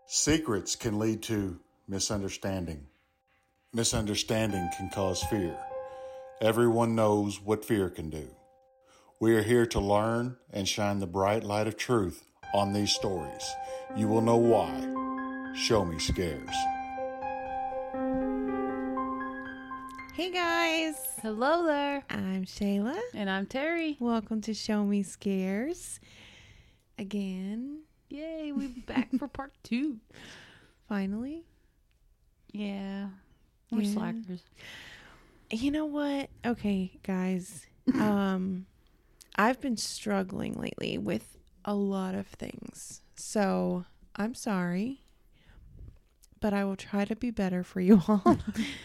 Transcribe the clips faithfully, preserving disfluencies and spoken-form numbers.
Secrets can lead to misunderstanding. Misunderstanding can cause fear. Everyone knows what fear can do. We are here to learn and shine the bright light of truth on these stories. You will know why. Show Me Scares. Hey guys, Hello there. I'm Shayla. And I'm Terry. Welcome to Show Me Scares. Again, Yay, we're back for part two. finally. Yeah. We're Yeah. slackers. You know what? Okay, guys. um, I've been struggling lately with a lot of things. So I'm sorry, but I will try to be better for you all.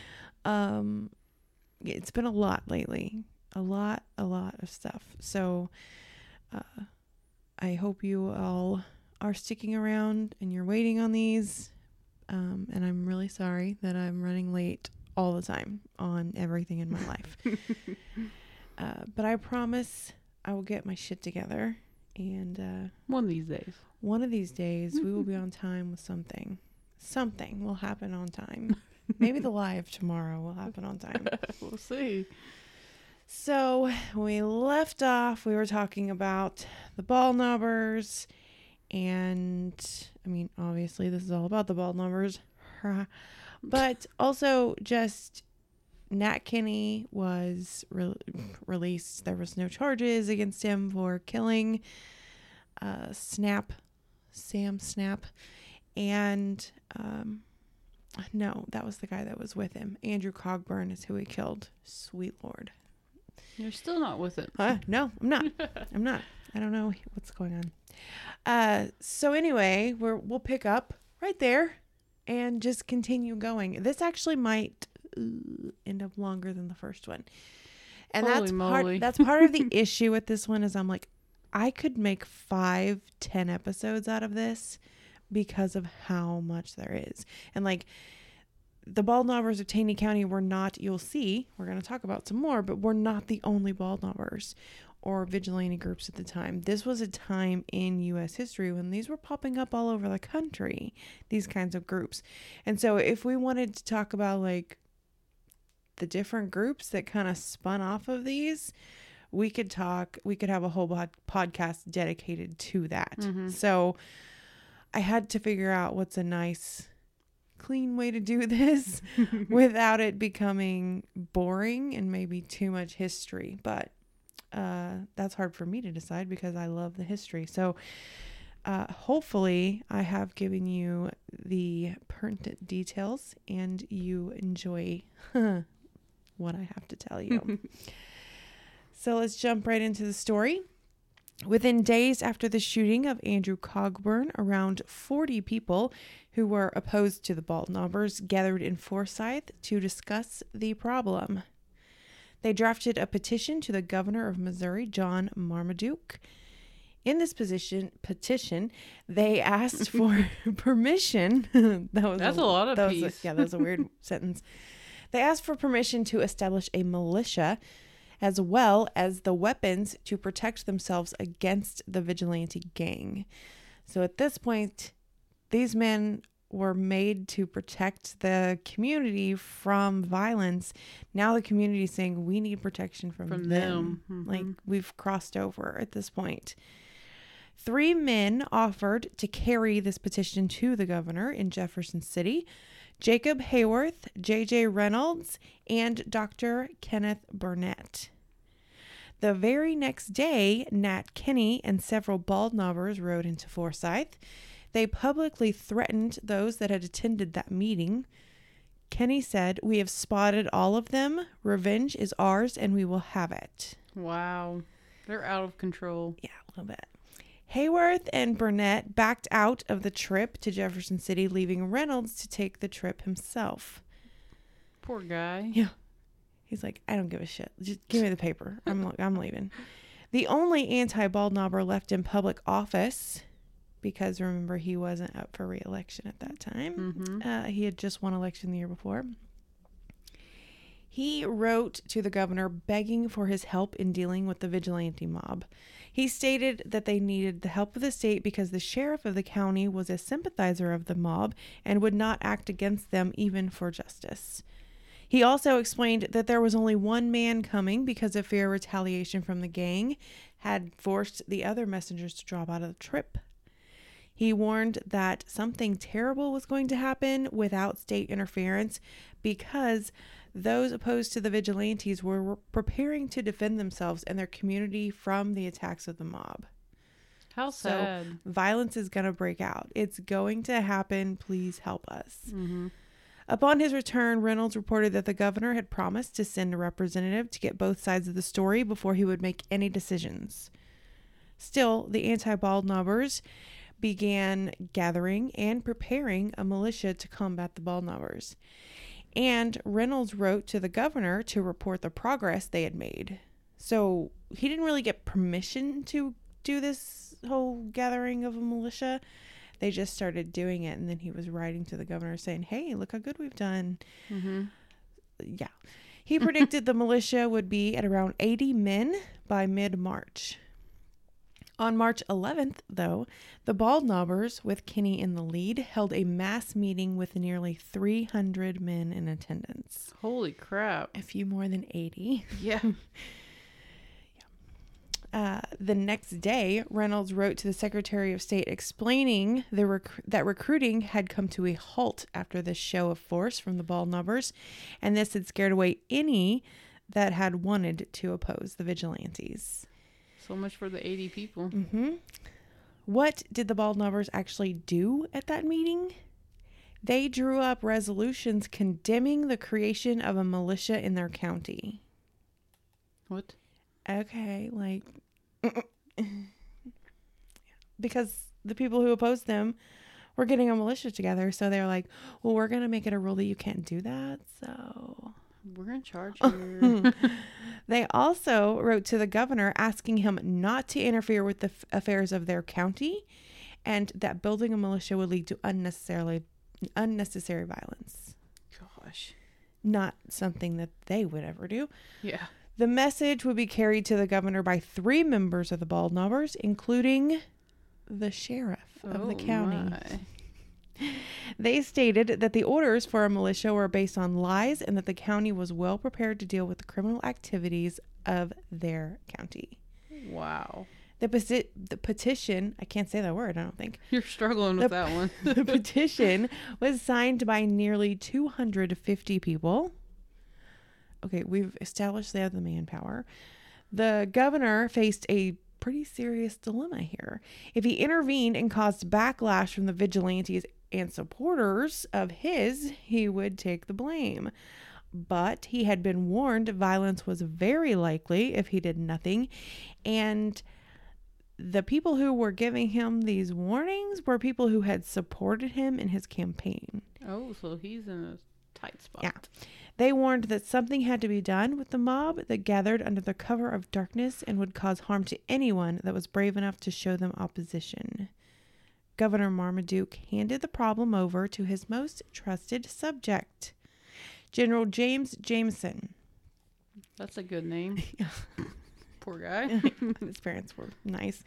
um, it's been a lot lately. A lot, a lot of stuff. So uh, I hope you all are sticking around and you're waiting on these. Um, and I'm really sorry that I'm running late all the time on everything in my life. uh, but I promise I will get my shit together. And uh, One of these days. one of these days we will be on time with something. Something will happen on time. Maybe the live tomorrow will happen on time. We'll see. So we left off, we were talking about the ball knobbers, and I mean, obviously this is all about the ball knobbers, but also just Nat Kinney was re- released. There was no charges against him for killing uh, Snap, Sam Snap, and um, no, that was the guy that was with him. Andrew Cogburn is who he killed. Sweet Lord. You're still not with it. Uh, no, I'm not. I'm not. I don't know what's going on. Uh, so anyway, we're we'll pick up right there and just continue going. This actually might uh, end up longer than the first one, and Holy that's moly. part. That's part of the issue with this one is I'm like, I could make five, ten episodes out of this because of how much there is, and like. The bald knobbers of Taney County were not, you'll see, we're going to talk about some more, but we're not the only bald knobbers or vigilante groups at the time. This was a time in U S history when these were popping up all over the country, these kinds of groups. And so if we wanted to talk about like the different groups that kind of spun off of these, we could talk, we could have a whole pod- podcast dedicated to that. Mm-hmm. So I had to figure out what's a nice clean way to do this without it becoming boring and maybe too much history, but uh that's hard for me to decide because I love the history. So uh hopefully I have given you the pertinent details and you enjoy what I have to tell you. So let's jump right into the story. Within days after the shooting of Andrew Cogburn, around forty people who were opposed to the bald knobbers gathered in Forsyth to discuss the problem. They drafted a petition to the governor of Missouri, John Marmaduke. In this position, petition, they asked for permission. that was That's a, a lot of that peace. was a, yeah, that was a weird sentence. They asked for permission to establish a militia as well as the weapons to protect themselves against the vigilante gang. So at this point, these men were made to protect the community from violence. Now the community is saying we need protection from, From them. them. Mm-hmm. Like we've crossed over at this point. Three men offered to carry this petition to the governor in Jefferson City: Jacob Hayworth, J J Reynolds, and Doctor Kenneth Burnett. The very next day, Nat Kinney and several bald knobbers rode into Forsyth. They publicly threatened those that had attended that meeting. Kinney said, "We have spotted all of them. Revenge is ours and we will have it." Wow. They're out of control. Yeah, a little bit. Hayworth and Burnett backed out of the trip to Jefferson City, leaving Reynolds to take the trip himself. Poor guy. Yeah. He's like, I don't give a shit. Just give me the paper. I'm I'm leaving. The only anti-bald knobber left in public office, because remember, he wasn't up for re-election at that time. Mm-hmm. Uh, he had just won election the year before. He wrote to the governor begging for his help in dealing with the vigilante mob. He stated that they needed the help of the state because the sheriff of the county was a sympathizer of the mob and would not act against them even for justice. He also explained that there was only one man coming because of fear of retaliation from the gang had forced the other messengers to drop out of the trip. He warned that something terrible was going to happen without state interference because those opposed to the vigilantes were preparing to defend themselves and their community from the attacks of the mob. How sad. So violence is going to break out. It's going to happen. Please help us. Mm-hmm. Upon his return, Reynolds reported that the governor had promised to send a representative to get both sides of the story before he would make any decisions. Still, the anti-Baldknobbers began gathering and preparing a militia to combat the Baldknobbers. And Reynolds wrote to the governor to report the progress they had made. So he didn't really get permission to do this whole gathering of a militia. They just started doing it, and then he was writing to the governor saying, hey, look how good we've done. Mm-hmm. Yeah. He predicted the militia would be at around eighty men by mid-March. On March eleventh, though, the Baldknobbers, with Kinney in the lead, held a mass meeting with nearly three hundred men in attendance. Holy crap. A few more than eighty. Yeah. Uh, the next day, Reynolds wrote to the Secretary of State explaining the rec- that recruiting had come to a halt after this show of force from the Baldknobbers, and this had scared away any that had wanted to oppose the vigilantes. So much for the eighty people. Mm-hmm. What did the Baldknobbers actually do at that meeting? They drew up resolutions condemning the creation of a militia in their county. What? Okay, like, because the people who opposed them were getting a militia together, so they're like, well, we're going to make it a rule that you can't do that, so... We're in charge here. They also wrote to the governor asking him not to interfere with the f- affairs of their county and that building a militia would lead to unnecessarily unnecessary violence. Gosh. Not something that they would ever do. Yeah. The message would be carried to the governor by three members of the Baldknobbers, including the sheriff of oh the county. My. They stated that the orders for a militia were based on lies and that the county was well prepared to deal with the criminal activities of their county. Wow. The, peti- the petition, I can't say that word, I don't think. You're struggling with the, that one. The petition was signed by nearly two hundred fifty people. Okay, we've established they have the manpower. The governor faced a pretty serious dilemma here. If he intervened and caused backlash from the vigilantes and supporters of his, he would take the blame. But he had been warned violence was very likely if he did nothing. And the people who were giving him these warnings were people who had supported him in his campaign. Oh, so he's in a tight spot. Yeah. They warned that something had to be done with the mob that gathered under the cover of darkness and would cause harm to anyone that was brave enough to show them opposition. Governor Marmaduke handed the problem over to his most trusted subject, General James Jameson. That's a good name. Poor guy. His parents were nice.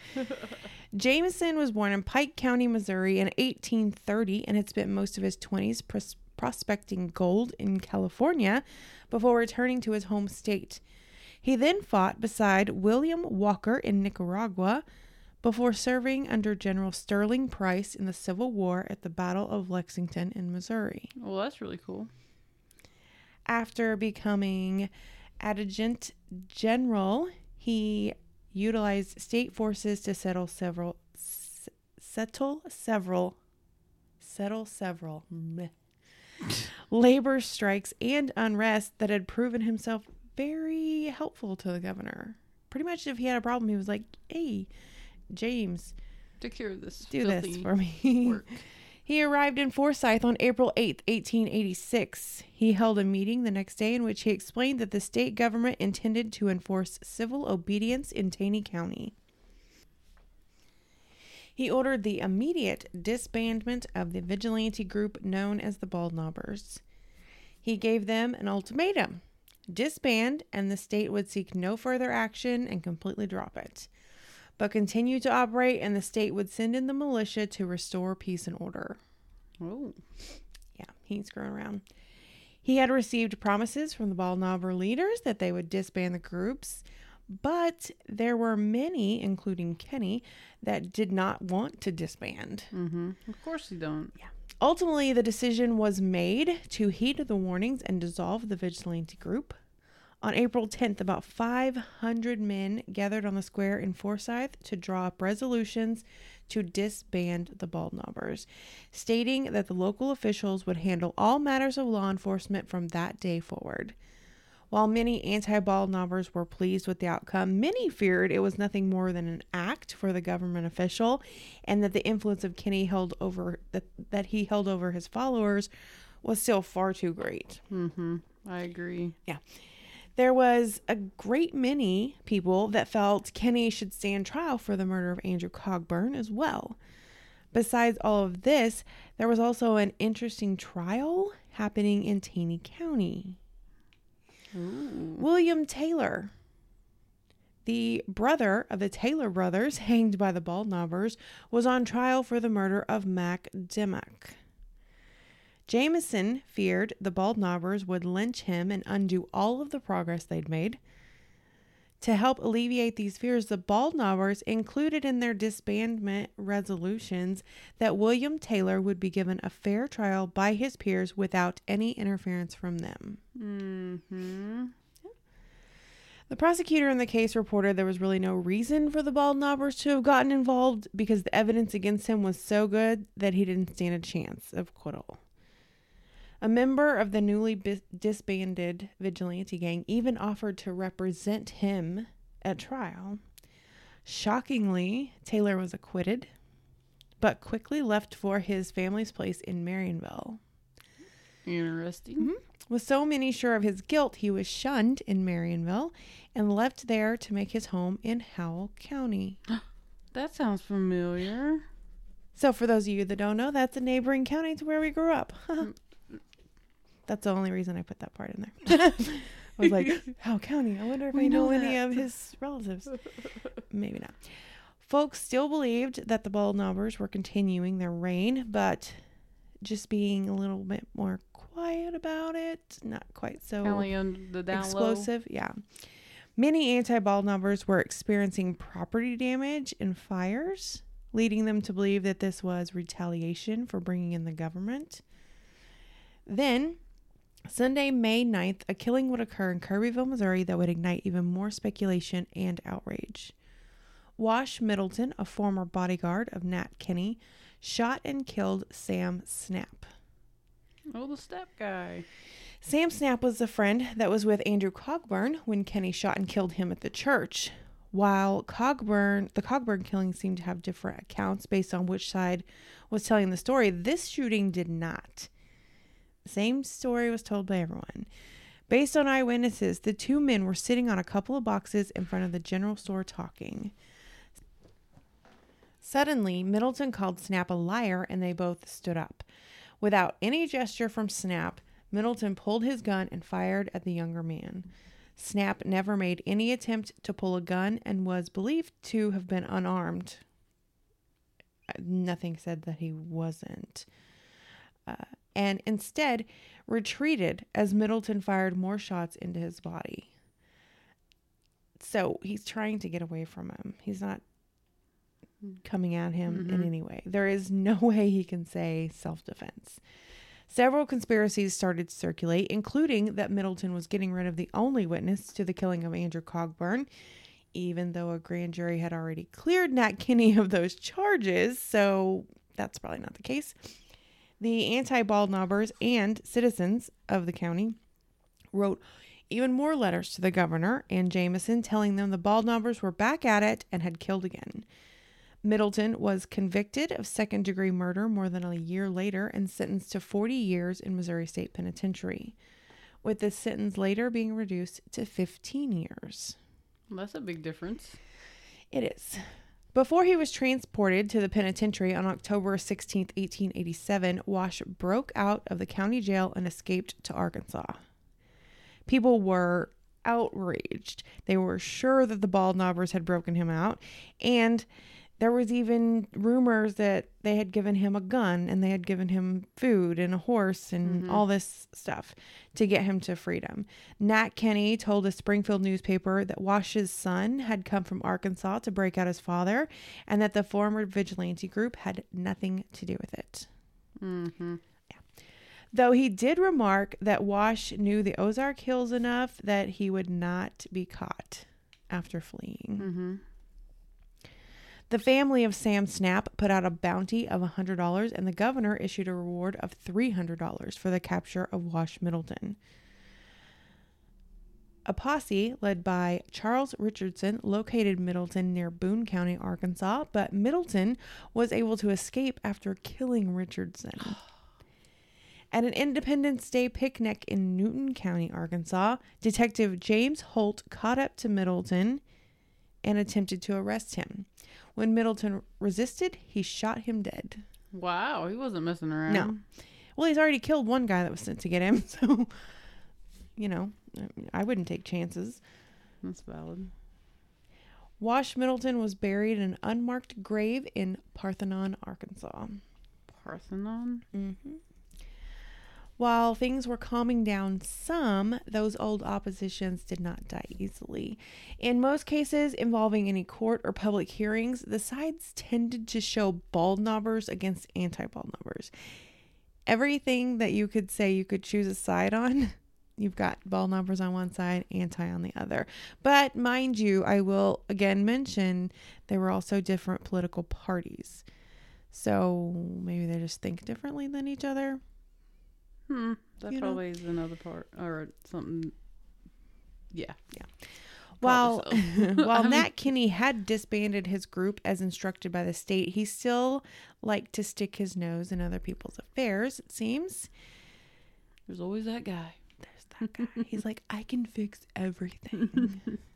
Jameson was born in Pike County, Missouri in eighteen thirty and had spent most of his twenties pros- prospecting gold in California before returning to his home state. He then fought beside William Walker in Nicaragua before serving under General Sterling Price in the Civil War at the Battle of Lexington in Missouri. Well, that's really cool. After becoming adjutant general, he utilized state forces to settle several s- settle several settle several meh, labor strikes and unrest that had proven himself very helpful to the governor. Pretty much if he had a problem, he was like, hey, James, take care of this. Do this for me. Work. He arrived in Forsyth on April eighth, eighteen eighty-six. He held a meeting the next day in which he explained that the state government intended to enforce civil obedience in Taney County. He ordered the immediate disbandment of the vigilante group known as the Baldknobbers. He gave them an ultimatum. disband, and the state would seek no further action and completely drop it, but continue to operate, and the state would send in the militia to restore peace and order. Oh. Yeah, he ain't screwing around. He had received promises from the Bald Knobber leaders that they would disband the groups, but there were many, including Kenny, that did not want to disband. Mm-hmm. Of course you don't. Yeah. Ultimately, the decision was made to heed the warnings and dissolve the vigilante group. On April tenth, about five hundred men gathered on the square in Forsyth to draw up resolutions to disband the Bald Knobbers, stating that the local officials would handle all matters of law enforcement from that day forward. While many anti-Bald Knobbers were pleased with the outcome, many feared it was nothing more than an act for the government official, and that the influence of Kenny held over that, that he held over his followers was still far too great. Mm-hmm. I agree. Yeah. There was a great many people that felt Kenny should stand trial for the murder of Andrew Cogburn as well. Besides all of this, there was also an interesting trial happening in Taney County. Ooh. William Taylor, the brother of the Taylor brothers hanged by the Bald Knobbers, was on trial for the murder of Mac Dimmock. Jameson feared the Bald Knobbers would lynch him and undo all of the progress they'd made. To help alleviate these fears, the Bald Knobbers included in their disbandment resolutions that William Taylor would be given a fair trial by his peers without any interference from them. Mm-hmm. The prosecutor in the case reported there was really no reason for the Bald Knobbers to have gotten involved because the evidence against him was so good that he didn't stand a chance of acquittal. A member of the newly bis- disbanded vigilante gang even offered to represent him at trial. Shockingly, Taylor was acquitted, but quickly left for his family's place in Marionville. Interesting. Mm-hmm. With so many sure of his guilt, he was shunned in Marionville and left there to make his home in Howell County. That sounds familiar. So for those of you that don't know, that's a neighboring county to where we grew up. That's the only reason I put that part in there. I was like, Howell County, I wonder if We I know, know any that. of his relatives. Maybe not. Folks still believed that the Bald Knobbers were continuing their reign, but just being a little bit more quiet about it. Not quite so Only on the down explosive. Yeah. Many anti-Bald Knobbers were experiencing property damage and fires, leading them to believe that this was retaliation for bringing in the government. Then, Sunday, May ninth, a killing would occur in Kirbyville, Missouri that would ignite even more speculation and outrage. Wash Middleton, a former bodyguard of Nat Kinney, shot and killed Sam Snap. Oh, the step guy. Sam Snap was the friend that was with Andrew Cogburn when Kenny shot and killed him at the church. While Cogburn, the Cogburn killing seemed to have different accounts based on which side was telling the story, this shooting did not. The same story was told by everyone. Based on eyewitnesses, the two men were sitting on a couple of boxes in front of the general store talking. Suddenly, Middleton called Snap a liar and they both stood up. Without any gesture from Snap, Middleton pulled his gun and fired at the younger man. Snap never made any attempt to pull a gun and was believed to have been unarmed. Nothing said that he wasn't. Uh, and instead retreated as Middleton fired more shots into his body. So he's trying to get away from him. He's not coming at him Mm-hmm. in any way. There is no way he can say self-defense. Several conspiracies started to circulate, including that Middleton was getting rid of the only witness to the killing of Andrew Cogburn, even though a grand jury had already cleared Nat Kinney of those charges, so that's probably not the case. The anti-Bald Knobbers and citizens of the county wrote even more letters to the governor and Jameson telling them the Bald Knobbers were back at it and had killed again. Middleton was convicted of second-degree murder more than a year later and sentenced to forty years in Missouri State Penitentiary, with this sentence later being reduced to fifteen years. Well, that's a big difference. It is. Before he was transported to the penitentiary on October sixteenth, eighteen eighty-seven, Wash broke out of the county jail and escaped to Arkansas. People were outraged. They were sure that the bald knobbers had broken him out, and there was even rumors that they had given him a gun and they had given him food and a horse and Mm-hmm. all this stuff to get him to freedom. Nat Kenny told a Springfield newspaper that Wash's son had come from Arkansas to break out his father and that the former vigilante group had nothing to do with it. Mm-hmm. Though he did remark that Wash knew the Ozark Hills enough that he would not be caught after fleeing. Mm-hmm. The family of Sam Snap put out a bounty of one hundred dollars, and the governor issued a reward of three hundred dollars for the capture of Wash Middleton. A posse led by Charles Richardson located Middleton near Boone County, Arkansas, but Middleton was able to escape after killing Richardson. At an Independence Day picnic in Newton County, Arkansas, Detective James Holt caught up to Middleton and attempted to arrest him. When Middleton resisted, he shot him dead. Wow, he wasn't messing around. No. Well, he's already killed one guy that was sent to get him, so, you know, I wouldn't take chances. That's valid. Wash Middleton was buried in an unmarked grave in Parthenon, Arkansas. Parthenon? Mm-hmm. While things were calming down some, those old oppositions did not die easily. In most cases involving any court or public hearings, the sides tended to show bald knobbers against anti-bald knobbers. Everything that you could say you could choose a side on, you've got bald knobbers on one side, anti on the other. But mind you, I will again mention there were also different political parties. So maybe they just think differently than each other. Hmm. That You know? probably is another part or something. Yeah. Yeah. While, Probably so. while I mean- Nat Kinney had disbanded his group as instructed by the state, he still liked to stick his nose in other people's affairs, it seems. There's always that guy. There's that guy. He's like, I can fix everything.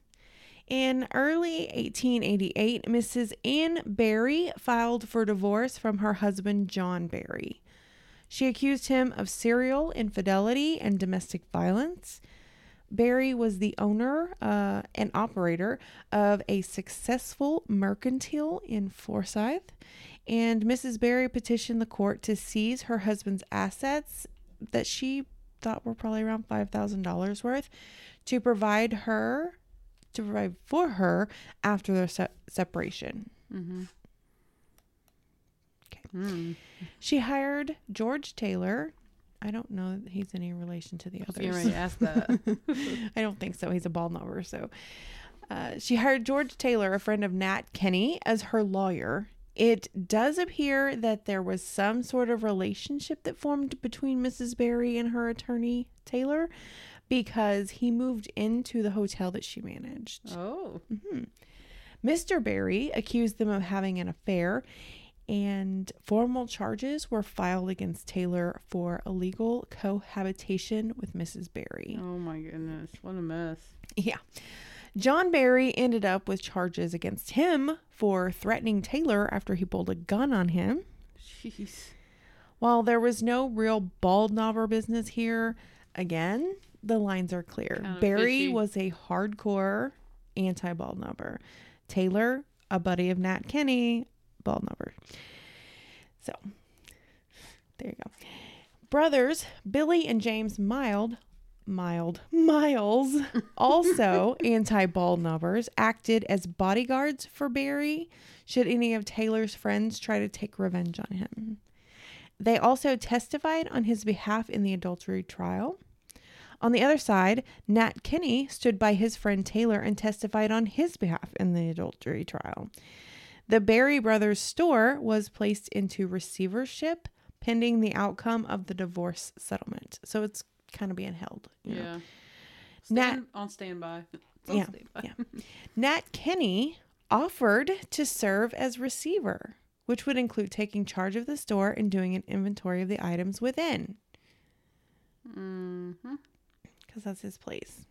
In early eighteen eighty-eight, Missus Ann Berry filed for divorce from her husband, John Berry. She accused him of serial infidelity and domestic violence. Berry was the owner uh, and operator of a successful mercantile in Forsyth, and Missus Berry petitioned the court to seize her husband's assets that she thought were probably around five thousand dollars worth to provide her, to provide for her after their se- separation. Mm-hmm. Okay. Mm. She hired George Taylor. I don't know that he's any relation to the I was getting others. ready to ask that. I don't think so. He's a bald knobber. So uh, she hired George Taylor, a friend of Nat Kenny, as her lawyer. It does appear that there was some sort of relationship that formed between Missus Berry and her attorney, Taylor, because he moved into the hotel that she managed. Oh. Mm-hmm. Mister Berry accused them of having an affair, and formal charges were filed against Taylor for illegal cohabitation with Missus Berry. Oh my goodness. What a mess. Yeah. John Berry ended up with charges against him for threatening Taylor after he pulled a gun on him. Jeez. While there was no real bald knobber business here, again, the lines are clear. Kinda Berry fishy. was a hardcore anti-bald knobber. Taylor, a buddy of Nat Kenny, bald knobber. So, there you go. Brothers Billy and James Mild, Mild, Miles, also anti-bald knobbers, acted as bodyguards for Berry should any of Taylor's friends try to take revenge on him. They also testified on his behalf in the adultery trial. On the other side, Nat Kenny stood by his friend Taylor and testified on his behalf in the adultery trial. The Berry brothers' store was placed into receivership pending the outcome of the divorce settlement. So it's kind of being held. You know? Yeah. Nat- Stand, on standby. It's on Yeah, standby. yeah. Nat Kenny offered to serve as receiver, which would include taking charge of the store and doing an inventory of the items within, Mm-hmm. because that's his place.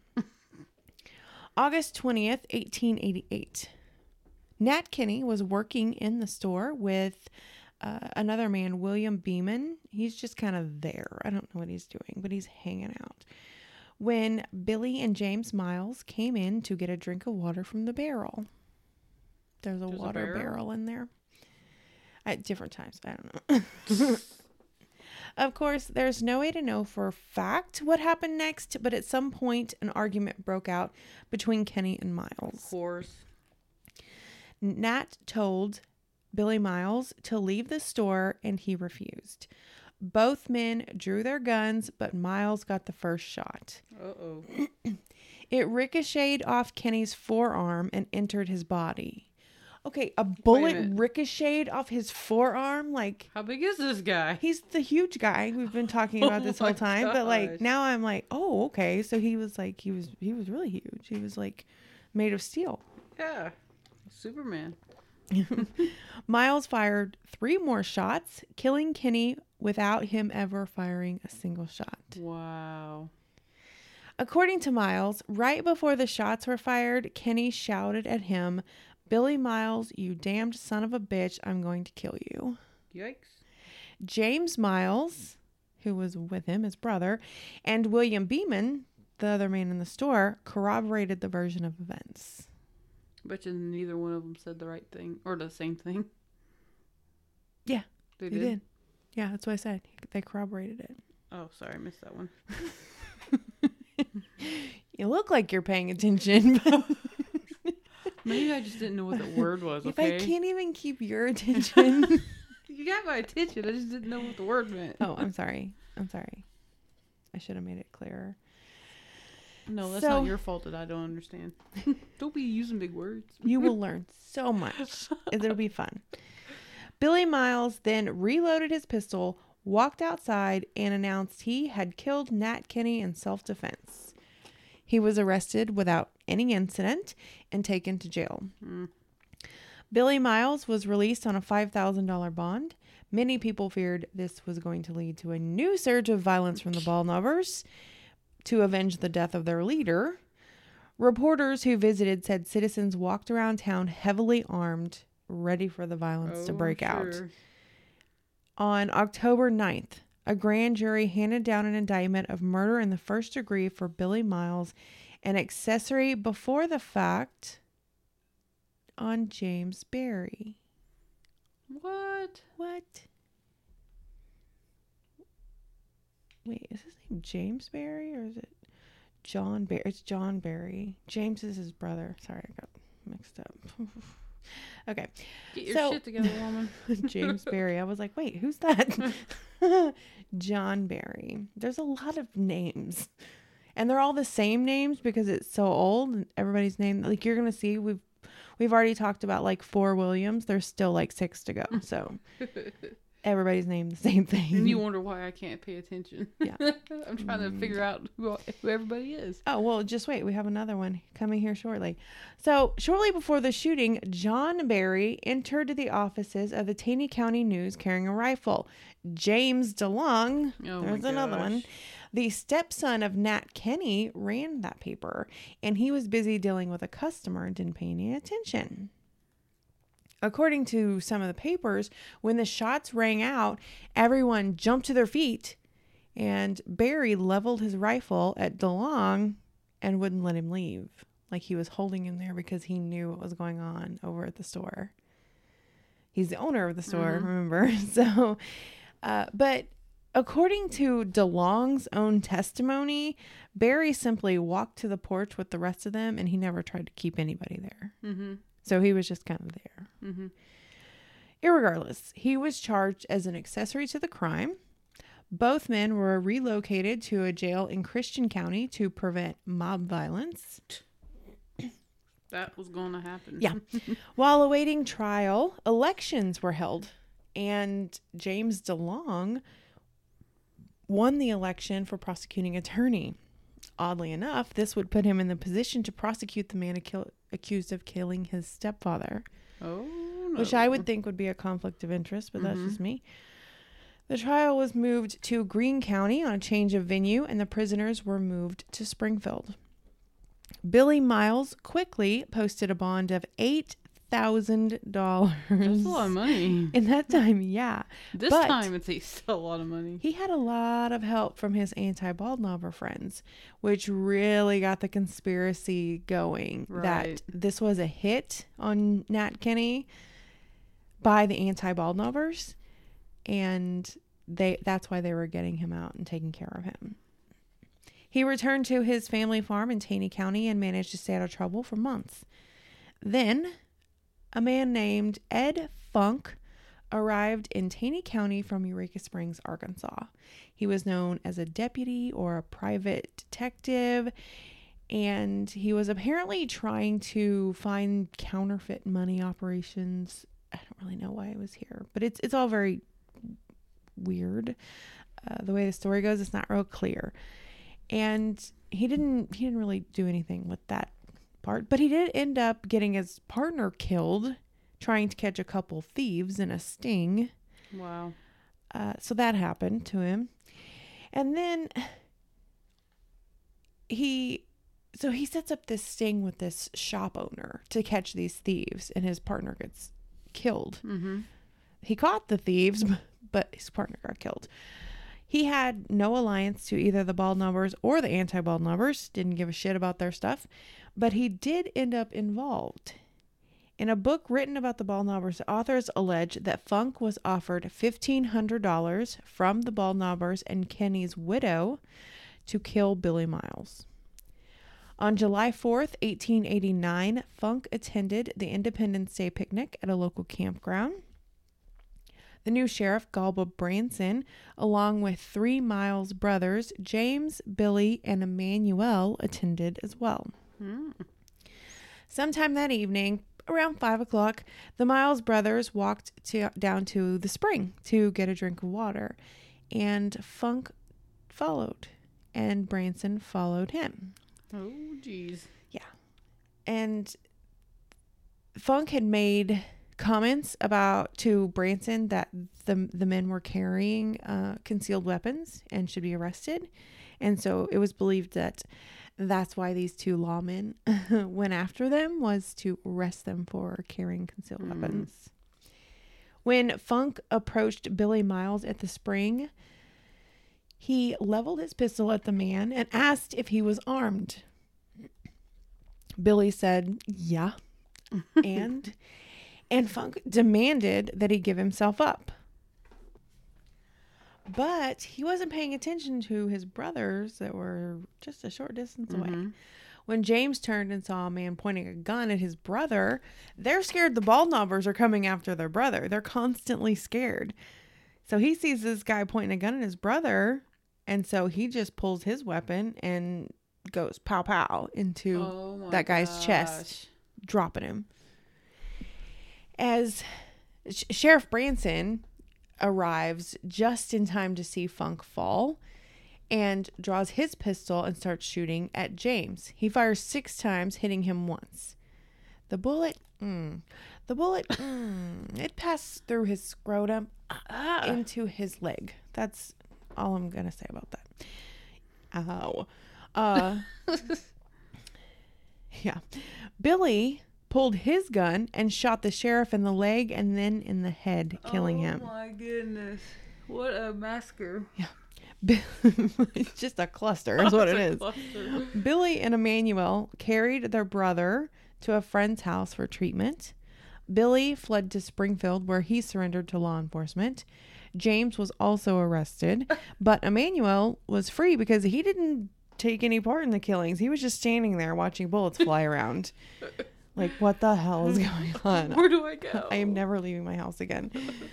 August twentieth, eighteen eighty-eight. Nat Kenny was working in the store with uh, another man, William Beeman. He's just kind of there. I don't know what he's doing, but he's hanging out. when Billy and James Miles came in to get a drink of water from the barrel. There's a There's a water barrel? barrel in there. At different times. I don't know. Of course, there's no way to know for a fact what happened next, but at some point, an argument broke out between Kenny and Of Miles. course. Nat told Billy Miles to leave the store, and he refused. Both men drew their guns, but Miles got the first shot. Uh-oh. It ricocheted off Kenny's forearm and entered his body. Okay, a bullet minute. ricocheted off his forearm? Like, How big is this guy? he's the huge guy we've been talking about Oh this my whole time. But, like, gosh. now I'm like, oh, okay. So he was, like, he was, he was really huge. He was, like, made of steel. Yeah. Superman. Miles fired three more shots, killing Kenny without him ever firing a single shot. Wow. According to Miles, right before the shots were fired, Kenny shouted at him, "Billy Miles, you damned son of a bitch, I'm going to kill you." Yikes. James Miles, who was with him, his brother, and William Beeman, the other man in the store, corroborated the version of events. Bet you neither one of them said the right thing or the same thing. Yeah, They They did? did. Yeah, that's what I said. They corroborated it. Oh, sorry. I missed that one. You look like you're paying attention, but Maybe I just didn't know what the word was, if okay? I can't even keep your attention. You got my attention. I just didn't know what the word meant. Oh, I'm sorry. I'm sorry. I should have made it clearer. No, that's So- not your fault that I don't understand. Don't be using big words. You will learn so much. It'll be fun. Billy Miles then reloaded his pistol, walked outside, and announced he had killed Nat Kenny in self-defense. He was arrested without any incident and taken to jail. Mm. Billy Miles was released on a five thousand dollars bond. Many people feared this was going to lead to a new surge of violence from the Ballnovers to avenge the death of their leader. Reporters who visited said citizens walked around town heavily armed, ready for the violence to Oh, break out. sure. On October ninth, a grand jury handed down an indictment of murder in the first degree for Billy Miles and accessory before the fact on James Barry. What? What? Wait, is his name James Barry or is it John Barry? It's John Barry. James is his brother. Sorry, I got mixed up. Okay. Get your So- shit together, woman. James Barry. I was like, wait, who's that? John Barry. There's a lot of names. And they're all the same names because it's so old and everybody's name, like you're going to see, we've we've already talked about like four Williams. There's still like six to go. So everybody's named the same thing. And you wonder why I can't pay attention. Yeah. I'm trying to figure out who, who everybody is. Oh, well, just wait. We have another one coming here shortly. So, shortly before the shooting, John Barry entered the offices of the Taney County News carrying a rifle. James DeLong, Oh my there's another one, gosh. the stepson of Nat Kenny, ran that paper, and he was busy dealing with a customer and didn't pay any attention. According to some of the papers, when the shots rang out, everyone jumped to their feet, and Barry leveled his rifle at DeLong and wouldn't let him leave. Like he was holding him there because he knew what was going on over at the store. He's the owner of the store, Mhm. remember? So, uh, but according to DeLong's own testimony, Barry simply walked to the porch with the rest of them, and he never tried to keep anybody there. Mm-hmm. So he was just kind of there. Mm-hmm. Irregardless, he was charged as an accessory to the crime. Both men were relocated to a jail in Christian County to prevent mob violence. That was going to happen. Yeah. While awaiting trial, elections were held, and James DeLong won the election for prosecuting attorney. Oddly enough, this would put him in the position to prosecute the man ac- accused of killing his stepfather, Oh, no. which I would think would be a conflict of interest, but that's Mhm. just me. The trial was moved to Greene County on a change of venue, and the prisoners were moved to Springfield. Billy Miles quickly posted a bond of eight thousand dollars. That's a lot of money. In that time, yeah. This But time it's a, still a lot of money. he had a lot of help from his anti-Baldnobber friends, which really got the conspiracy going Right. that this was a hit on Nat Kinney by the anti-Baldnobbers, and they that's why they were getting him out and taking care of him. He returned to his family farm in Taney County and managed to stay out of trouble for months. Then, a man named Ed Funk arrived in Taney County from Eureka Springs, Arkansas. He was known as a deputy or a private detective, and he was apparently trying to find counterfeit money operations. I don't really know why he was here, but it's it's all very weird. Uh, the way the story goes, it's not real clear. And he didn't he didn't really do anything with that part, but he did end up getting his partner killed trying to catch a couple thieves in a sting. Wow. Uh, so that happened to him. And then he so he sets up this sting with this shop owner to catch these thieves, and his partner gets killed. Mm-hmm. He caught the thieves, but his partner got killed. He had no alliance to either the Baldnobbers or the anti-Baldnobbers, didn't give a shit about their stuff, but he did end up involved. In a book written about the Baldnobbers, authors allege that Funk was offered fifteen hundred dollars from the Baldnobbers and Kenny's widow to kill Billy Miles. On July fourth, eighteen eighty-nine, Funk attended the Independence Day picnic at a local campground. The new sheriff, Galba Branson, along with three Miles brothers, James, Billy, and Emmanuel, attended as well. Mm. Sometime that evening, around five o'clock, the Miles brothers walked to, down to the spring to get a drink of water, and Funk followed, and Branson followed him. Oh, geez. Yeah. And Funk had made comments about to Branson that the the men were carrying uh, concealed weapons and should be arrested. And so it was believed that that's why these two lawmen went after them, was to arrest them for carrying concealed Mm. weapons. When Funk approached Billy Miles at the spring, he leveled his pistol at the man and asked if he was armed. Billy said, yeah. and and Funk demanded that he give himself up. But he wasn't paying attention to his brothers that were just a short distance away. Mm-hmm. When James turned and saw a man pointing a gun at his brother, they're scared the Baldnobbers are coming after their brother. They're constantly scared. So he sees this guy pointing a gun at his brother, and so he just pulls his weapon and goes pow pow into Oh my that guy's gosh. chest, dropping him. As Sh- Sheriff Branson arrives just in time to see Funk fall and draws his pistol and starts shooting at James. He fires six times, hitting him once. The bullet, mm, the bullet, mm, it passed through his scrotum Ah. into his leg. That's all I'm gonna say about that. Ow. Uh, yeah. Billy pulled his gun and shot the sheriff in the leg and then in the head, killing him. Oh my goodness. What a massacre. It's just a cluster is what it It's a is. cluster. Billy and Emmanuel carried their brother to a friend's house for treatment. Billy fled to Springfield, where he surrendered to law enforcement. James was also arrested, but Emmanuel was free because he didn't take any part in the killings. He was just standing there watching bullets fly around. Like, what the hell is going on? Where do I go? I am never leaving my house again.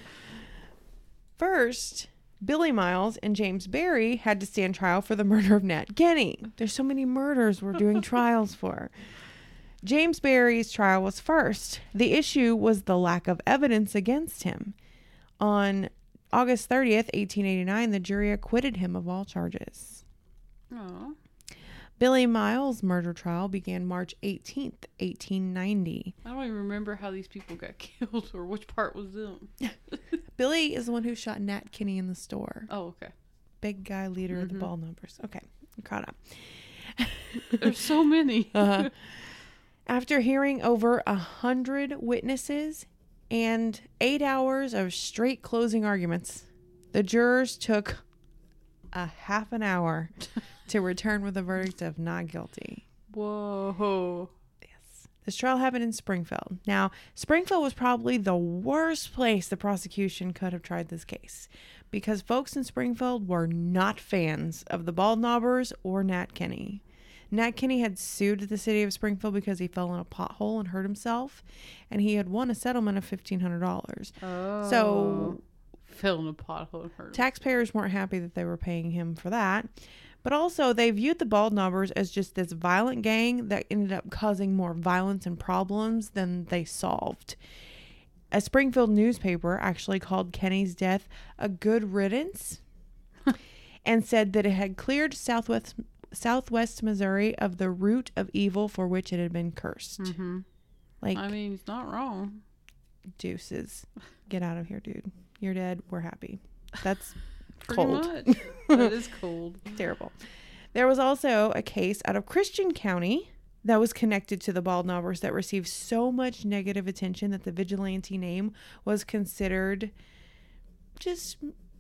First, Billy Miles and James Barry had to stand trial for the murder of Nat Kinney. There's so many murders we're doing trials for. James Barry's trial was first. The issue was the lack of evidence against him. On August thirtieth, eighteen eighty-nine, the jury acquitted him of all charges. Aw. Billy Miles' murder trial began March eighteenth, eighteen ninety. I don't even remember how these people got killed or which part was them. Billy is the one who shot Nat Kinney in the store. Oh, okay. Big guy, leader of the Mhm. Baldnobbers. Okay, I'm caught up. There's so many. Uh-huh. After hearing over a hundred witnesses and eight hours of straight closing arguments, the jurors took a half an hour to return with a verdict of not guilty. Whoa. Yes. This trial happened in Springfield. Now, Springfield was probably the worst place the prosecution could have tried this case because folks in Springfield were not fans of the Bald Knobbers or Nat Kinney. Nat Kinney had sued the city of Springfield because he fell in a pothole and hurt himself, and he had won a settlement of fifteen hundred dollars. Oh. So, fell in a pothole and hurt. Taxpayers weren't happy that they were paying him for that. But also, they viewed the Bald Knobbers as just this violent gang that ended up causing more violence and problems than they solved. A Springfield newspaper actually called Kenny's death a good riddance and said that it had cleared Southwest Southwest Missouri of the root of evil for which it had been cursed. Mm-hmm. Like, I mean, he's not wrong. Deuces. Get out of here, dude. You're dead. We're happy. That's Pretty cold. much. That is cold. Terrible. There was also a case out of Christian County that was connected to the Bald Knobbers that received so much negative attention that the vigilante name was considered just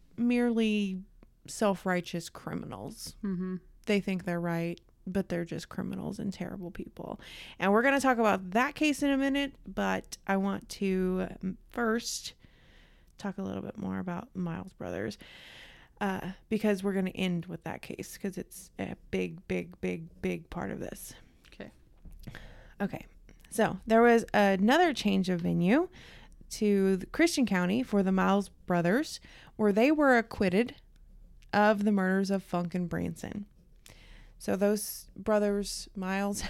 merely self-righteous criminals. Mm-hmm. They think they're right, but they're just criminals and terrible people. And we're going to talk about that case in a minute, but I want to first talk a little bit more about Miles Brothers. Uh, because we're going to end with that case because it's a big, big, big, big part of this. Okay. Okay. So there was another change of venue to the Christian County for the Miles Brothers, where they were acquitted of the murders of Funk and Branson. So those brothers, Miles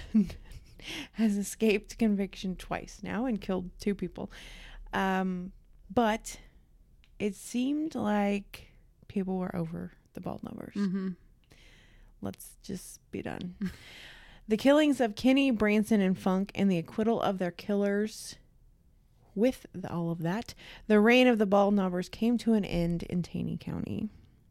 has escaped conviction twice now and killed two people. Um, but it seemed like people were over the Bald Knobbers. Mm-hmm. Let's just be done. The killings of Kinney, Branson, and Funk and the acquittal of their killers. With the, all of that, the reign of the Bald Knobbers came to an end in Taney County.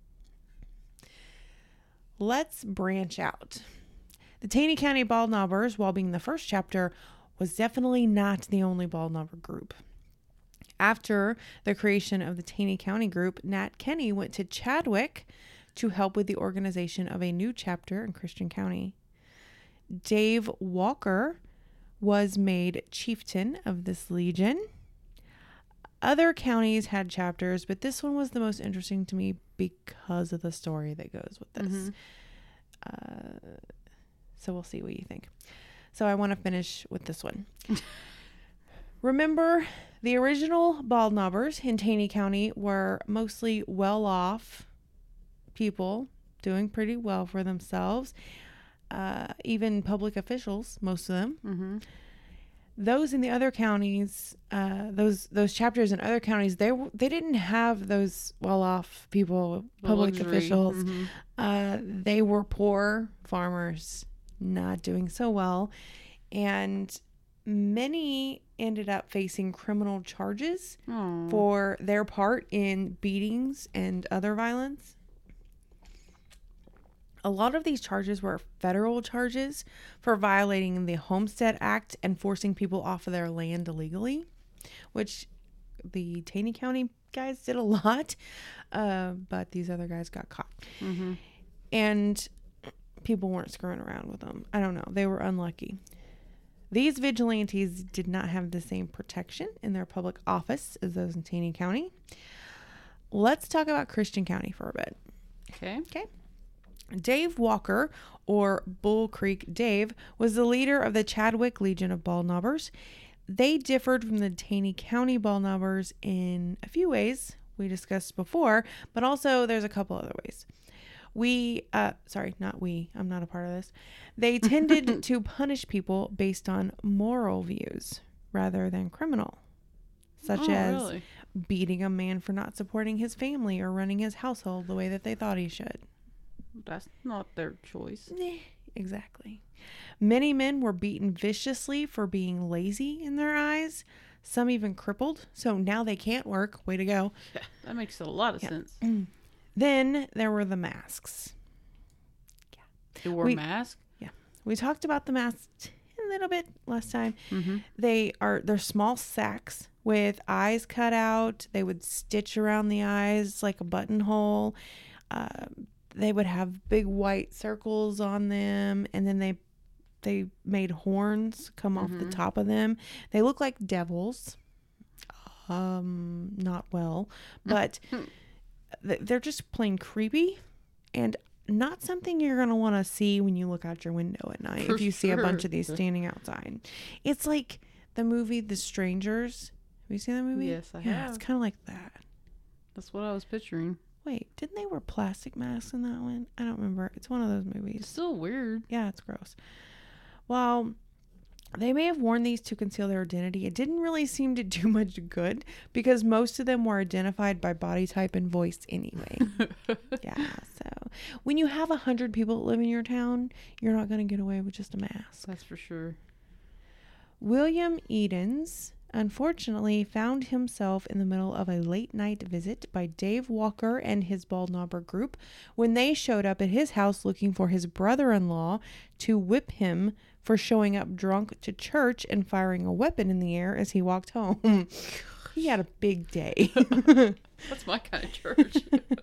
Let's branch out. The Taney County Bald Knobbers, while being the first chapter, was definitely not the only Bald Knobber group. After the creation of the Taney County group, Nat Kinney went to Chadwick to help with the organization of a new chapter in Christian County. Dave Walker was made chieftain of this legion. Other counties had chapters, but this one was the most interesting to me because of the story that goes with this. Mm-hmm. Uh, so we'll see what you think. So I want to finish with this one. Remember, the original Bald Knobbers in Taney County were mostly well-off people doing pretty well for themselves. Uh, even public officials, most of them. Mm-hmm. Those in the other counties, uh, those those chapters in other counties, they they didn't have those well-off people, public Luxury. officials. Mm-hmm. Uh, they were poor farmers, not doing so well, and many ended up facing criminal charges Aww. for their part in beatings and other violence. A lot of these charges were federal charges for violating the Homestead Act and forcing people off of their land illegally, which the Taney County guys did a lot, uh, but these other guys got caught. Mm-hmm. And people weren't screwing around with them. I don't know. They were unlucky. These vigilantes did not have the same protection in their public office as those in Taney County. Let's talk about Christian County for a bit. Okay. Okay. Dave Walker, or Bull Creek Dave, was the leader of the Chadwick Legion of Bald Knobbers. They differed from the Taney County Bald Knobbers in a few ways we discussed before, but also there's a couple other ways. We, uh, sorry, not we, I'm not a part of this. They tended to punish people based on moral views rather than criminal, such oh, as really? beating a man for not supporting his family or running his household the way that they thought he should. That's not their choice. Eh, exactly. Many men were beaten viciously for being lazy in their eyes. Some even crippled. So now they can't work. Way to go. Yeah, that makes a lot of Yeah. sense. Then there were the masks. They wore We- a mask? We talked about the masks in little bit last time. Mm-hmm. They are they're small sacks with eyes cut out. They would stitch around the eyes like a buttonhole. Uh, they would have big white circles on them, and then they they made horns come off Mm-hmm. the top of them. They look like devils. Um, not well, but th- they're just plain creepy and not something you're going to want to see when you look out your window at night. For if you see a bunch sure. of these standing outside, it's like the movie The Strangers. Have you seen that movie? Yes, I yeah, have. it's kind of like that. That's what I was picturing. Wait, didn't they wear plastic masks in that one? I don't remember. It's one of those It's movies. still weird. Yeah, it's gross. Well, they may have worn these to conceal their identity. It didn't really seem to do much good because most of them were identified by body type and voice anyway. Yeah, so when you have a hundred people that live in your town, you're not going to get away with just a mask. That's for sure. William Edens unfortunately found himself in the middle of a late night visit by Dave Walker and his Bald Knobber group when they showed up at his house looking for his brother-in-law to whip him for showing up drunk to church and firing a weapon in the air as he walked home. He had a big day. That's my kind of church.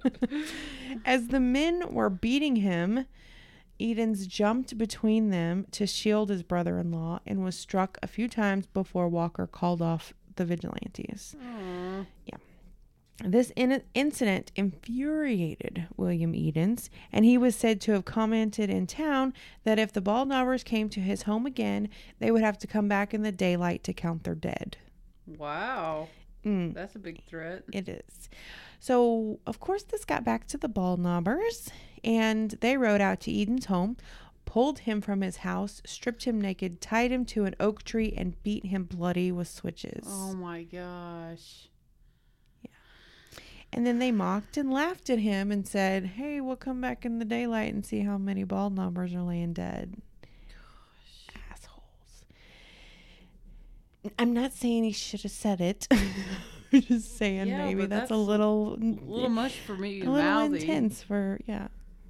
As the men were beating him, Edens jumped between them to shield his brother-in-law and was struck a few times before Walker called off the vigilantes. Aww. This in- incident infuriated William Edens, and he was said to have commented in town that if the Bald Knobbers came to his home again, they would have to come back in the daylight to count their dead. Wow. Mm, That's a big threat. it is. So, of course, this got back to the Bald Knobbers, and they rode out to Edens' home, pulled him from his house, stripped him naked, tied him to an oak tree, and beat him bloody with switches. Oh my gosh. And then they mocked and laughed at him and said, hey, we'll come back in the daylight and see how many Bald Knobbers are laying dead. Gosh. Assholes. I'm not saying he should have said it. I'm just saying Yeah, maybe but that's, a that's little... A little much for me. a little mouthy. intense for, yeah.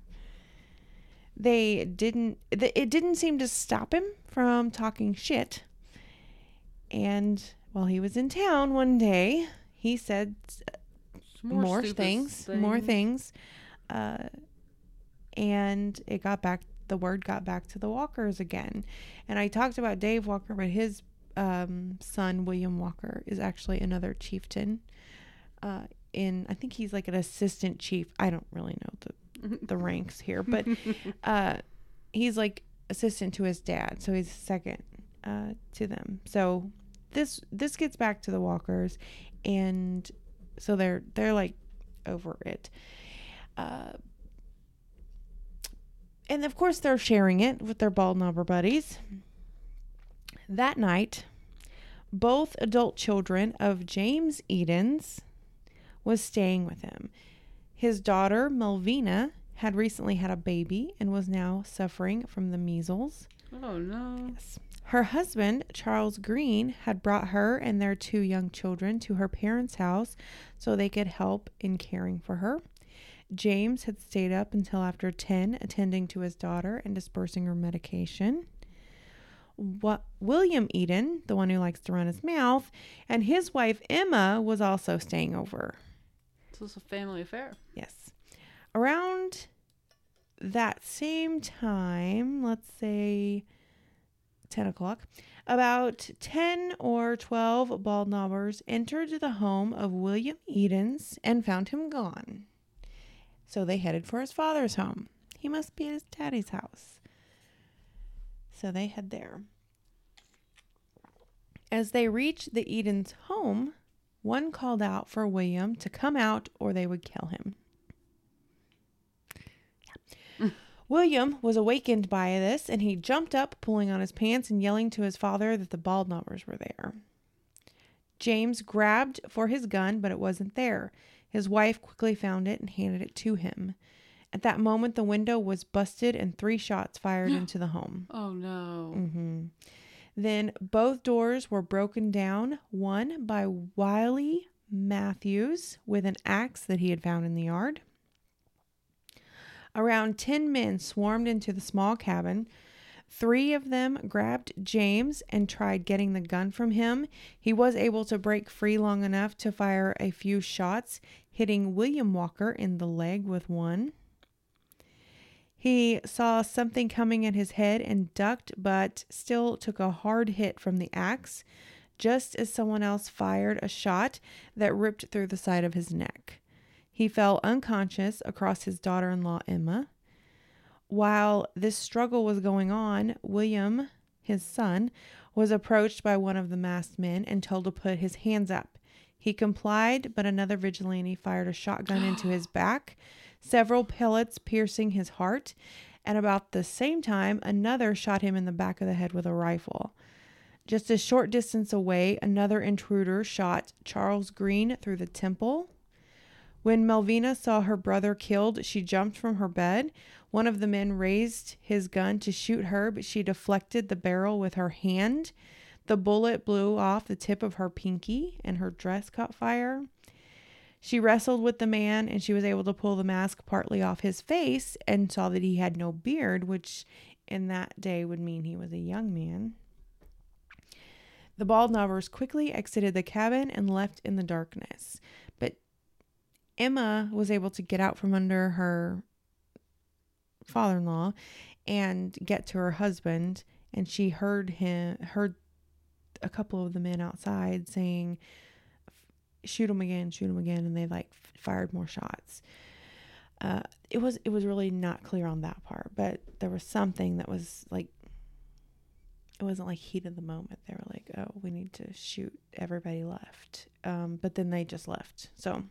They didn't... th- It didn't seem to stop him from talking shit. And while he was in town one day, he said... More, more stupid things, more things, uh, and it got back. The word got back to the Walkers again, and I talked about Dave Walker, but his um, son William Walker is actually another chieftain. Uh, in I think he's like an assistant chief. I don't really know the the ranks here, but uh, he's like assistant to his dad, so he's second uh, to them. So this this gets back to the Walkers, and. So they're they're like over it. Uh, and of course they're sharing it with their Bald Knobber buddies. That night, both adult children of James Edens was staying with him. His daughter, Melvina, had recently had a baby and was now suffering from the measles. Oh no. Yes. Her husband, Charles Green, had brought her and their two young children to her parents' house so they could help in caring for her. James had stayed up until after ten, attending to his daughter and dispersing her medication. What William Eden, the one who likes to run his mouth, and his wife Emma was also staying over. So it's a family affair. Yes. Around that same time, let's say ten o'clock, about ten or twelve Bald Knobbers entered the home of William Edens and found him gone. So they headed for his father's home. He must be at his daddy's house. So they head there. As they reached the Edens' home, one called out for William to come out or they would kill him. William was awakened by this, and he jumped up, pulling on his pants and yelling to his father that the Bald Knobbers were there. James grabbed for his gun, but it wasn't there. His wife quickly found it and handed it to him. At that moment, the window was busted and three shots fired into the home. Oh no. Mm-hmm. Then both doors were broken down, one by Wiley Matthews with an axe that he had found in the yard. Around ten men swarmed into the small cabin. Three of them grabbed James and tried getting the gun from him. He was able to break free long enough to fire a few shots, hitting William Walker in the leg with one. He saw something coming at his head and ducked, but still took a hard hit from the axe, just as someone else fired a shot that ripped through the side of his neck. He fell unconscious across his daughter-in-law, Emma. While this struggle was going on, William, his son, was approached by one of the masked men and told to put his hands up. He complied, but another vigilante fired a shotgun into his back, several pellets piercing his heart, and about the same time, another shot him in the back of the head with a rifle. Just a short distance away, another intruder shot Charles Green through the temple. When Melvina saw her brother killed, she jumped from her bed. One of the men raised his gun to shoot her, but she deflected the barrel with her hand. The bullet blew off the tip of her pinky, and her dress caught fire. She wrestled with the man, and she was able to pull the mask partly off his face and saw that he had no beard, which in that day would mean he was a young man. The Baldknobbers quickly exited the cabin and left in the darkness, but Emma was able to get out from under her father-in-law and get to her husband, and she heard him heard a couple of the men outside saying, shoot him again, shoot him again, and they like fired more shots. Uh, it was it was really not clear on that part, but there was something that was like, it wasn't like heat of the moment. They were like, oh, we need to shoot, everybody left. Um, but then they just left. So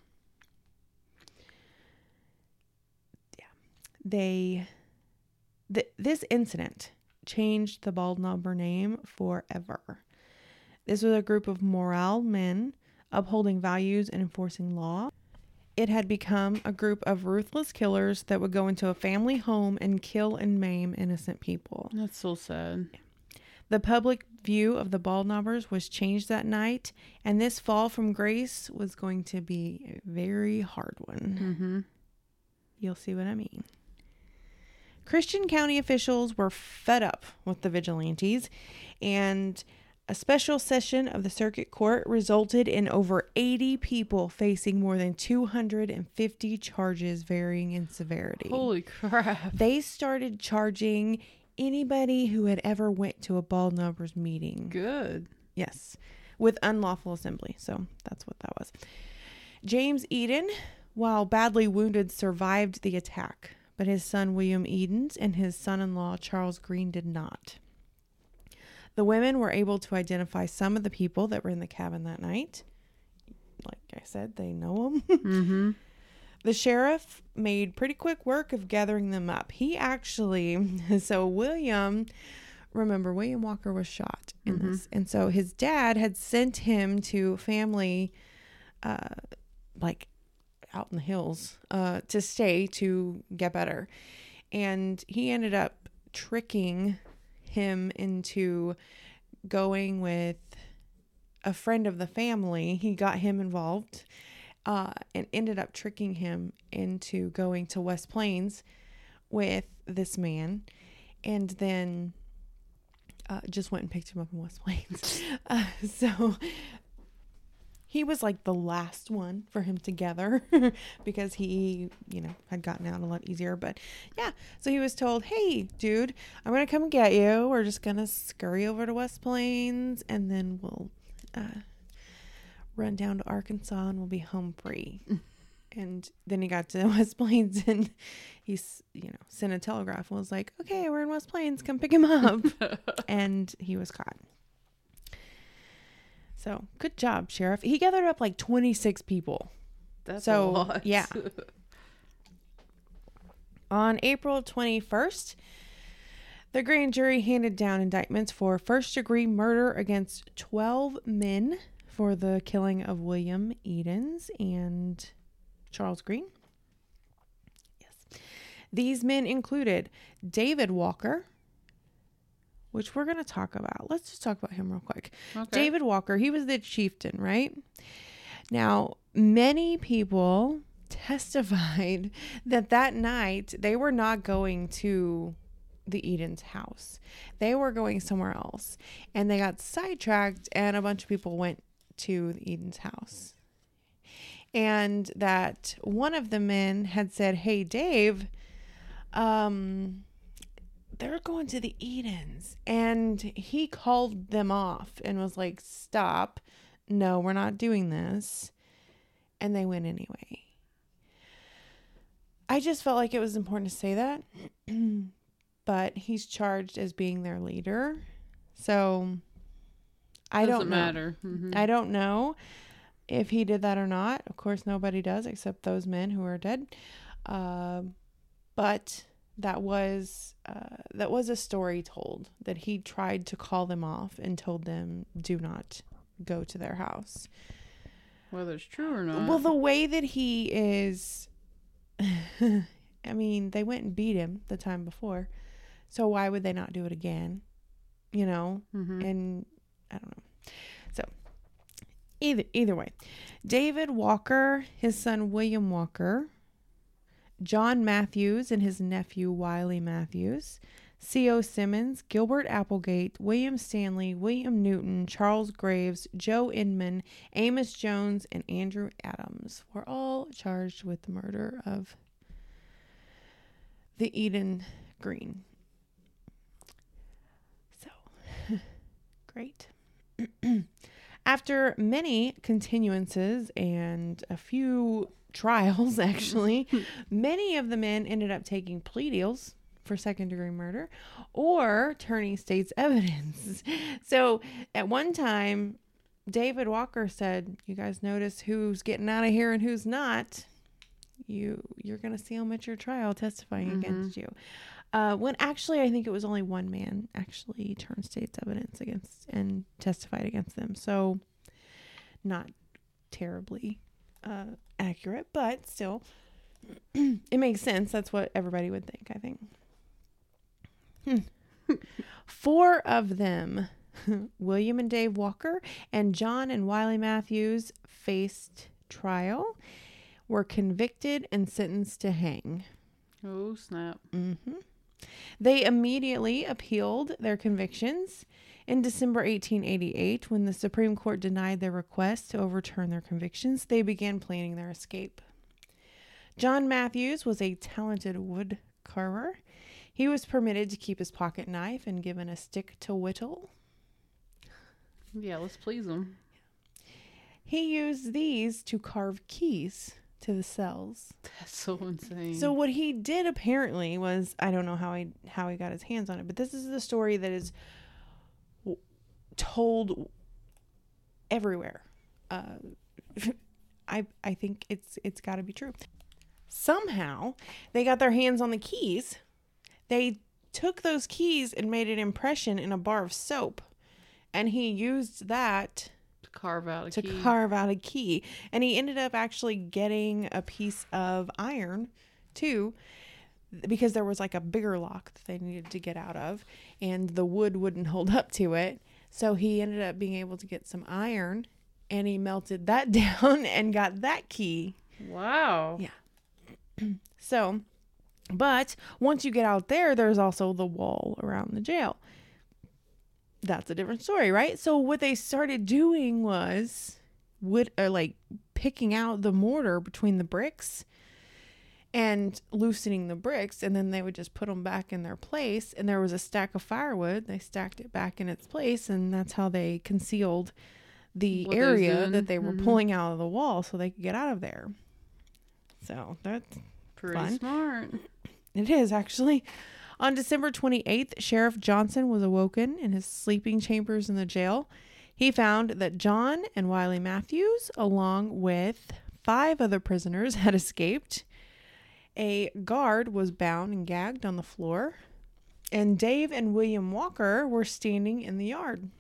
They, th- this incident changed the Baldknobber name forever. This was a group of morale men upholding values and enforcing law. It had become a group of ruthless killers that would go into a family home and kill and maim innocent people. That's so sad. The public view of the Baldknobbers was changed that night, and this fall from grace was going to be a very hard one. Mm-hmm. You'll see what I mean. Christian County officials were fed up with the vigilantes, and a special session of the circuit court resulted in over eighty people facing more than two hundred fifty charges varying in severity. Holy crap. They started charging anybody who had ever went to a Baldknobbers meeting. Good. Yes, with unlawful assembly. So that's what that was. James Eden, while badly wounded, survived the attack, but his son William Edens and his son-in-law Charles Green did not. The women were able to identify some of the people that were in the cabin that night. Like I said, they know them. Mm-hmm. The sheriff made pretty quick work of gathering them up. He actually, so William, remember William Walker was shot in mm-hmm. this. And so his dad had sent him to family, uh, like, out in the hills uh, to stay to get better. And he ended up tricking him into going with a friend of the family. He got him involved uh, and ended up tricking him into going to West Plains with this man. And then uh, just went and picked him up in West Plains. uh, so... He was like the last one for him to gather because he, you know, had gotten out a lot easier. But yeah, so he was told, hey, dude, I'm going to come get you. We're just going to scurry over to West Plains and then we'll uh, run down to Arkansas and we'll be home free. And then he got to West Plains and he's, you know, sent a telegraph and was like, okay, we're in West Plains. Come pick him up. And he was caught. So, good job, Sheriff. He gathered up like twenty-six people. That's so, a lot. Yeah. On April twenty-first, the grand jury handed down indictments for first-degree murder against twelve men for the killing of William Edens and Charles Green. Yes. These men included David Walker, which we're going to talk about. Let's just talk about him real quick. Okay. David Walker, he was the chieftain, right? Now, many people testified that that night they were not going to the Eden's house. They were going somewhere else, and they got sidetracked, and a bunch of people went to the Eden's house. And that one of the men had said, "Hey, Dave, um, they're going to the Edens." And he called them off and was like, "Stop. No, we're not doing this." And they went anyway. I just felt like it was important to say that. But he's charged as being their leader. So I Doesn't don't know. matter. Mm-hmm. I don't know if he did that or not. Of course, nobody does except those men who are dead. Uh, but that was uh, that was a story told that he tried to call them off and told them, "Do not go to their house." Whether it's true or not. Well, the way that he is, I mean, they went and beat him the time before. So why would they not do it again? You know? Mm-hmm. And I don't know. So either either way, David Walker, his son William Walker, John Matthews and his nephew Wiley Matthews, C O Simmons, Gilbert Applegate, William Stanley, William Newton, Charles Graves, Joe Inman, Amos Jones, and Andrew Adams were all charged with the murder of the Eden Green. So, great. After many continuances and a few trials, actually, many of the men ended up taking plea deals for second degree murder or turning state's evidence. So at one time, David Walker said, "You guys notice who's getting out of here and who's not. You, you're going to see them at your trial testifying Mm-hmm. against you." Uh, when actually, I think it was only one man actually turned state's evidence against and testified against them. So not terribly uh, accurate, but still, it makes sense. That's what everybody would think, I think. Hmm. Four of them, William and Dave Walker and John and Wiley Matthews, faced trial, were convicted and sentenced to hang. Oh, snap. Mm-hmm. They immediately appealed their convictions. In December eighteen eighty-eight, when the Supreme Court denied their request to overturn their convictions, they began planning their escape. John Matthews was a talented wood carver. He was permitted to keep his pocket knife and given a stick to whittle. Yeah, let's please him. He used these to carve keys to the cells. That's so insane. So what he did apparently was, I don't know how he how he got his hands on it, but this is the story that is w- told everywhere. Uh, I I think it's it's got to be true. Somehow they got their hands on the keys. They took those keys and made an impression in a bar of soap, and he used that to carve out a to key. carve out a key. And he ended up actually getting a piece of iron too, because there was like a bigger lock that they needed to get out of, and the wood wouldn't hold up to it. So he ended up being able to get some iron, and he melted that down and got that key. Wow. Yeah. So, but once you get out there, there's also the wall around the jail. That's a different story, right? So what they started doing was would uh, like picking out the mortar between the bricks and loosening the bricks, and then they would just put them back in their place. And there was a stack of firewood. They stacked it back in its place, and that's how they concealed the What they was area doing. that they were Mhm. pulling out of the wall so they could get out of there. So that's Pretty fun. smart. It is, actually. On December twenty-eighth, Sheriff Johnson was awoken in his sleeping chambers in the jail. He found that John and Wiley Matthews, along with five other prisoners, had escaped. A guard was bound and gagged on the floor, and Dave and William Walker were standing in the yard.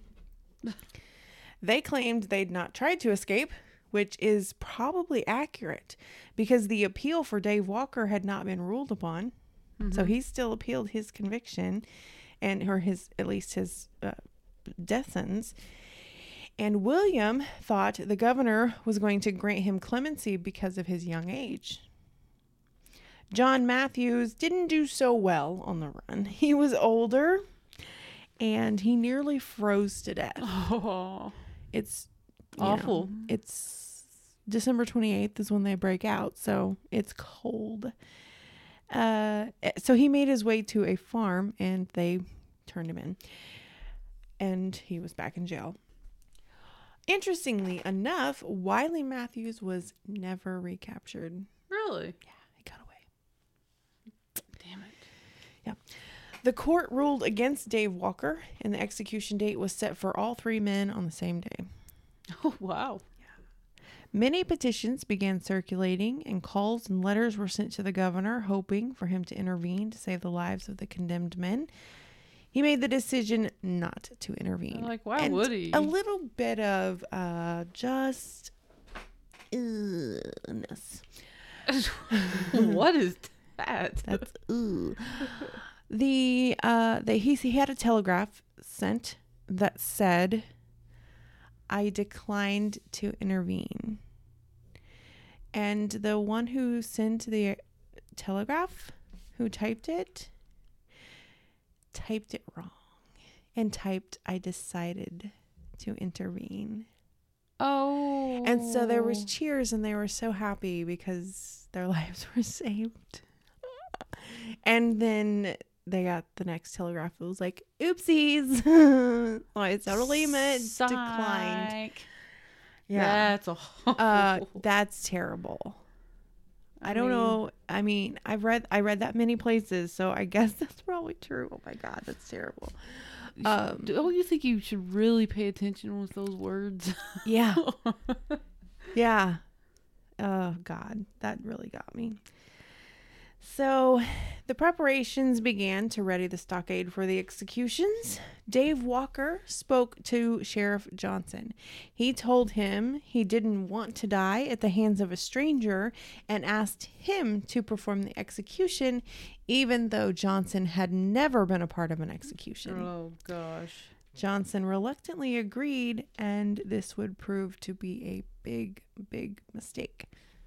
They claimed they'd not tried to escape, which is probably accurate because the appeal for Dave Walker had not been ruled upon. Mm-hmm. So he still appealed his conviction and or his at least his uh, death sentence. And William thought the governor was going to grant him clemency because of his young age. John Matthews didn't do so well on the run. He was older and he nearly froze to death. Oh, It's you awful. know, it's December twenty-eighth is when they break out, so it's cold. Uh, so he made his way to a farm and they turned him in. And he was back in jail. Interestingly enough, Wiley Matthews was never recaptured. Really? Yeah, he got away. Damn it. Yeah. The court ruled against Dave Walker, and the execution date was set for all three men on the same day. Oh, wow. Many petitions began circulating, and calls and letters were sent to the governor, hoping for him to intervene to save the lives of the condemned men. He made the decision not to intervene. Like, why And would he? A little bit of uh, just uh-ness. What is that? That's ooh. The uh, the he he had a telegraph sent that said, "I declined to intervene," and the one who sent the telegraph, who typed it, typed it wrong, and typed, "I decided to intervene." Oh. And so there was cheers, and they were so happy because their lives were saved. And then they got the next telegraph. It was like, "Oopsies!" Well, it's totally meant declined. Psych. Yeah, That's awful. uh, that's terrible. I, I don't mean- know. I mean, I've read I read that many places, so I guess that's probably true. Oh my God, that's terrible. Um, Don't you think you should really pay attention with those words? yeah, yeah. Oh God, that really got me. So the preparations began to ready the stockade for the executions. Dave Walker spoke to Sheriff Johnson. He told him he didn't want to die at the hands of a stranger and asked him to perform the execution, even though Johnson had never been a part of an execution. Oh, gosh. Johnson reluctantly agreed, and this would prove to be a big, big mistake.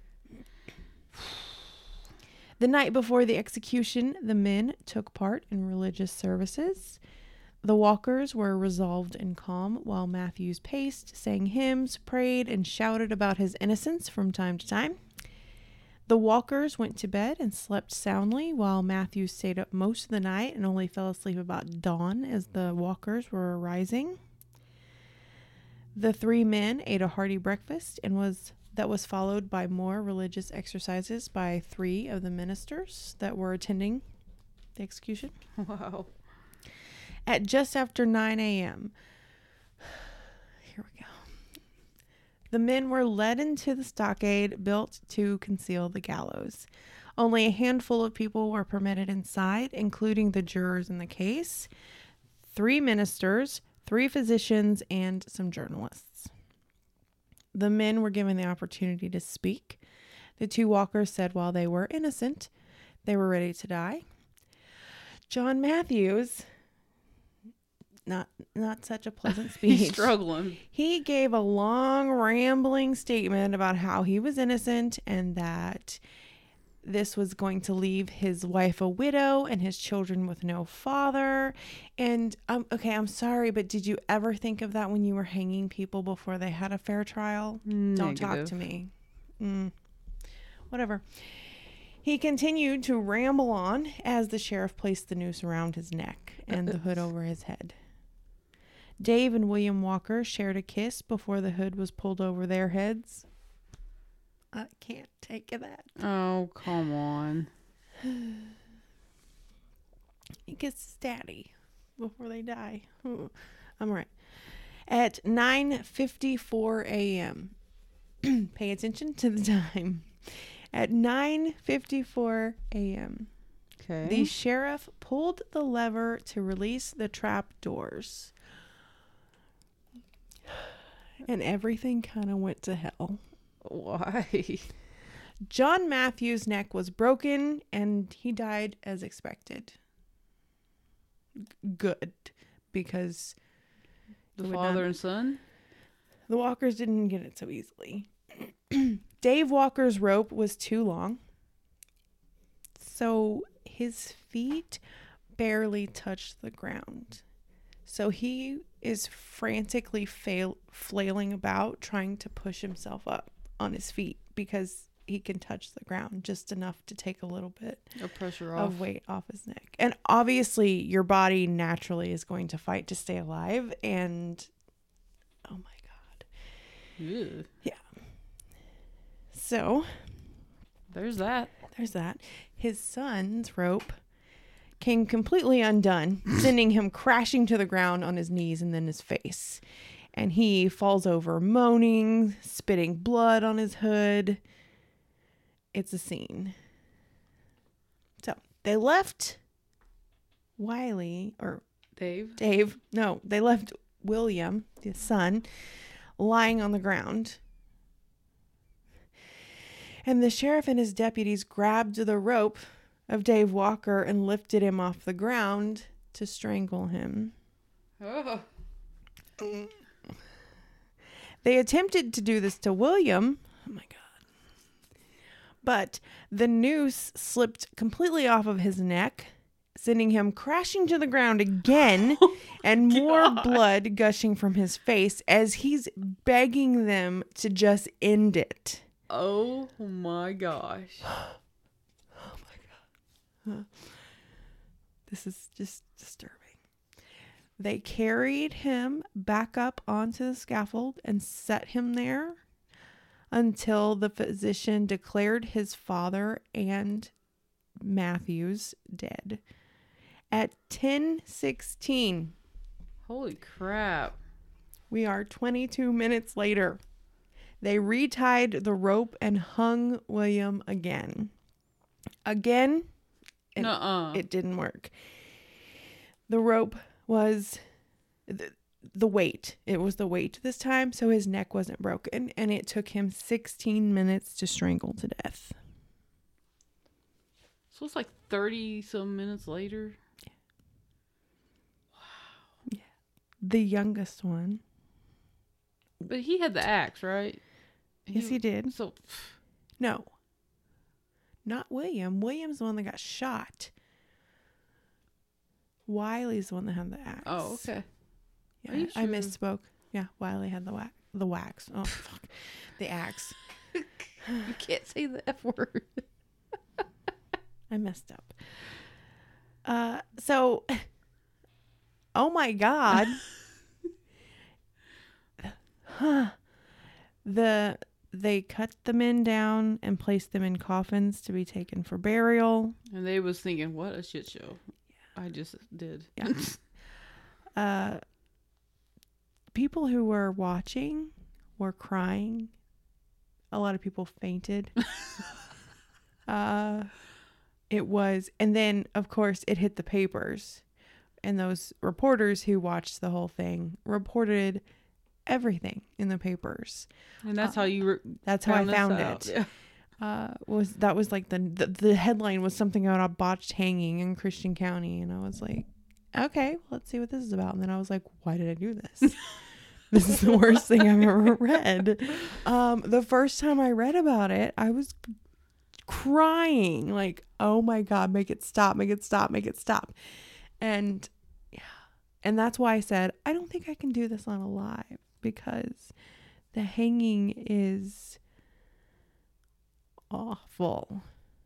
The night before the execution, the men took part in religious services. The Walkers were resolved and calm, while Matthews paced, sang hymns, prayed, and shouted about his innocence from time to time. The Walkers went to bed and slept soundly, while Matthews stayed up most of the night and only fell asleep about dawn as the Walkers were arising. The three men ate a hearty breakfast and was that was followed by more religious exercises by three of the ministers that were attending the execution. Wow. At just after nine a.m., here we go, the men were led into the stockade built to conceal the gallows. Only a handful of people were permitted inside, including the jurors in the case, three ministers, three physicians, and some journalists. The men were given the opportunity to speak. The two Walkers said while they were innocent, they were ready to die. John Matthews, not not such a pleasant speech. He's struggling. He gave a long, rambling statement about how he was innocent and that this was going to leave his wife a widow and his children with no father. And, um, okay, I'm sorry, but did you ever think of that when you were hanging people before they had a fair trial? Don't talk Negative. to me. Mm. Whatever. He continued to ramble on as the sheriff placed the noose around his neck and the hood over his head. Dave and William Walker shared a kiss before the hood was pulled over their heads. I can't take that. Oh, come on. He kisses Daddy before they die. Ooh, I'm all right. At nine fifty-four a.m., pay attention to the time. At nine fifty-four a.m., Okay. the sheriff pulled the lever to release the trap doors. And everything kind of went to hell. Why? John Matthews' neck was broken and he died as expected. Good, because The It would father not- and son? the Walkers didn't get it so easily. Dave Walker's rope was too long, So his feet barely touched the ground. So he is frantically fail- flailing about, trying to push himself up on his feet because he can touch the ground just enough to take a little bit of pressure off. of weight off his neck. And obviously your body naturally is going to fight to stay alive. And oh my God. Ew. Yeah. So There's that. there's that. His son's rope came completely undone, sending him crashing to the ground on his knees and then his face. And he falls over moaning, spitting blood on his hood. It's a scene. So they left Wiley, or Dave. Dave, no, they left William, the son, lying on the ground. And the sheriff and his deputies grabbed the rope of Dave Walker and lifted him off the ground to strangle him. Oh. They attempted to do this to William. Oh my God. But the noose slipped completely off of his neck, sending him crashing to the ground again, and more blood gushing from his face as he's begging them to just end it. Oh my gosh. Oh my God. This is just disturbing. They carried him back up onto the scaffold and set him there until the physician declared his father and Matthews dead. At ten sixteen, Holy crap. we are twenty-two minutes later. They retied the rope and hung William again. Again, it, Nuh-uh. it didn't work. The rope was the, the weight. It was the weight this time, so his neck wasn't broken, and it took him sixteen minutes to strangle to death. So it's like thirty some minutes later. The youngest one. But he had the axe, right? Yes, he did. So No. Not William. William's the one that got shot. Wiley's the one that had the axe. Oh, okay. Yeah, Are you I sure? misspoke. Yeah, Wiley had the wax. The wax. Oh, fuck. The axe. You can't say the F word. I messed up. Uh, so, oh my God. Huh. The they cut the men down and placed them in coffins to be taken for burial. And they was thinking, what a shit show. I just did. Yeah. uh, people who were watching were crying. A lot of people fainted. uh, it was, and then of course it hit the papers, and those reporters who watched the whole thing reported everything in the papers. And that's Uh, how you. Re- That's how I this found out. it. Yeah. Uh, was that was like the, the the headline was something about a botched hanging in Christian County, and I was like, okay, let's see what this is about. And then I was like, why did I do this? This is the worst thing I've ever read. Um, the first time I read about it, I was crying, like, oh my God, make it stop, make it stop, make it stop. And yeah, and that's why I said I don't think I can do this on a live, because the hanging is awful.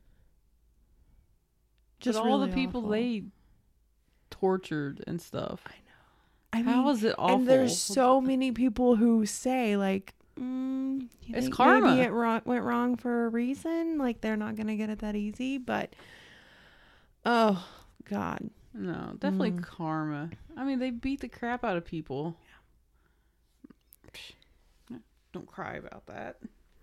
Just all really the people awful. they tortured and stuff. I know. I mean, How is it awful? and there's so many people who say like, mm, you It's think karma. Maybe it wrong, went wrong for a reason. Like they're not gonna get it that easy. But oh God, No, definitely Mm. karma. I mean, they beat the crap out of people. Yeah. Don't cry about that.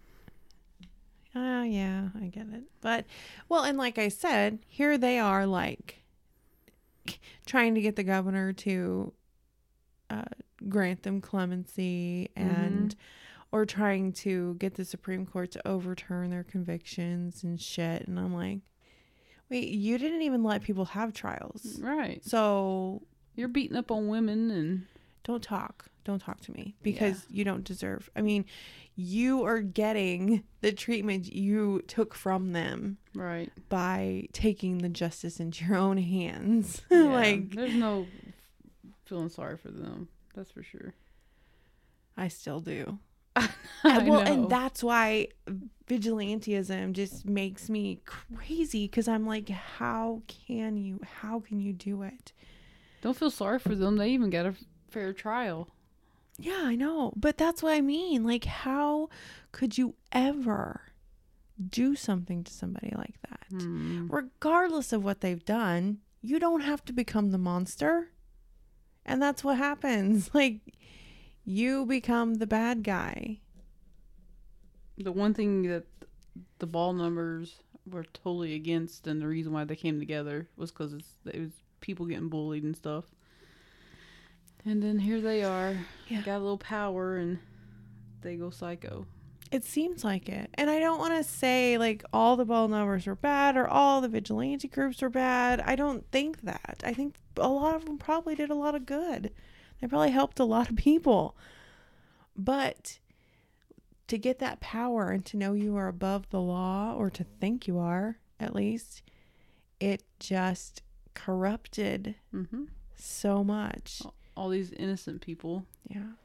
uh, yeah, I get it. But well, and like I said, here they are like trying to get the governor to uh, grant them clemency and. Mhm. Or trying to get the Supreme Court to overturn their convictions and shit. And I'm like, wait, you didn't even let people have trials. Right. So You're beating up on women and don't talk. don't talk to me because yeah. you don't deserve. I mean, you are getting the treatment you took from them. Right. By taking the justice into your own hands. Yeah, like, there's no feeling sorry for them. That's for sure. I still do. I and, well, know. and that's why vigilantism just makes me crazy because I'm like, how can you, how can you do it? Don't feel sorry for them. They even got a fair trial. Yeah, I know. But that's what I mean. Like, how could you ever do something to somebody like that? Hmm. Regardless of what they've done, you don't have to become the monster. And that's what happens. Like, you become the bad guy. The one thing that the ball numbers were totally against, and the reason why they came together was because it was people getting bullied and stuff. And then here they are. Yeah. Got a little power, and they go psycho. It seems like it. And I don't want to say, like, all the ball numbers are bad or all the vigilante groups are bad. I don't think that. I think a lot of them probably did a lot of good. They probably helped a lot of people. But to get that power and to know you are above the law, or to think you are, at least, it just corrupted mm-hmm. so much. All, all these innocent people. Yeah.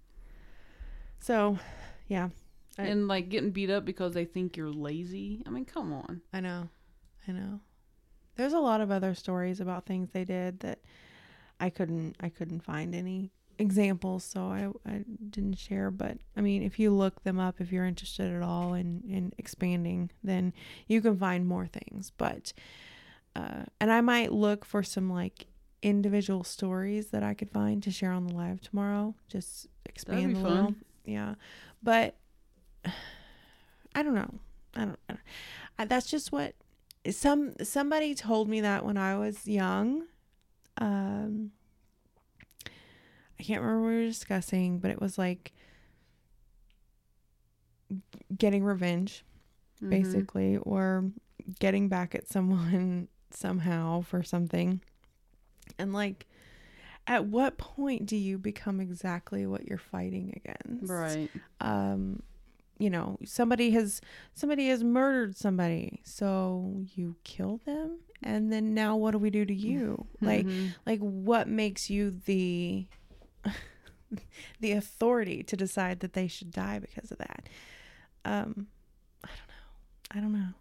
So, yeah. I, and like getting beat up because they think you're lazy. I mean, come on. I know. I know. There's a lot of other stories about things they did that I couldn't I couldn't find any examples, so I, I didn't share. But I mean, if you look them up, if you're interested at all in, in expanding, then you can find more things. But uh, and I might look for some like individual stories that I could find to share on the live tomorrow. Just expand That'd be a fun. little. Yeah. But I don't know. I don't, I don't I, that's just what some somebody told me that when I was young. Um, I can't remember what we were discussing, but it was like getting revenge, mm-hmm. basically, or getting back at someone somehow for something. And like, at what point do you become exactly what you're fighting against? Right. Um, you know, somebody has somebody has murdered somebody, so you kill them, and then now what do we do to you? Mm-hmm. Like, like what makes you the the authority to decide that they should die because of that? Um, I don't know. I don't know.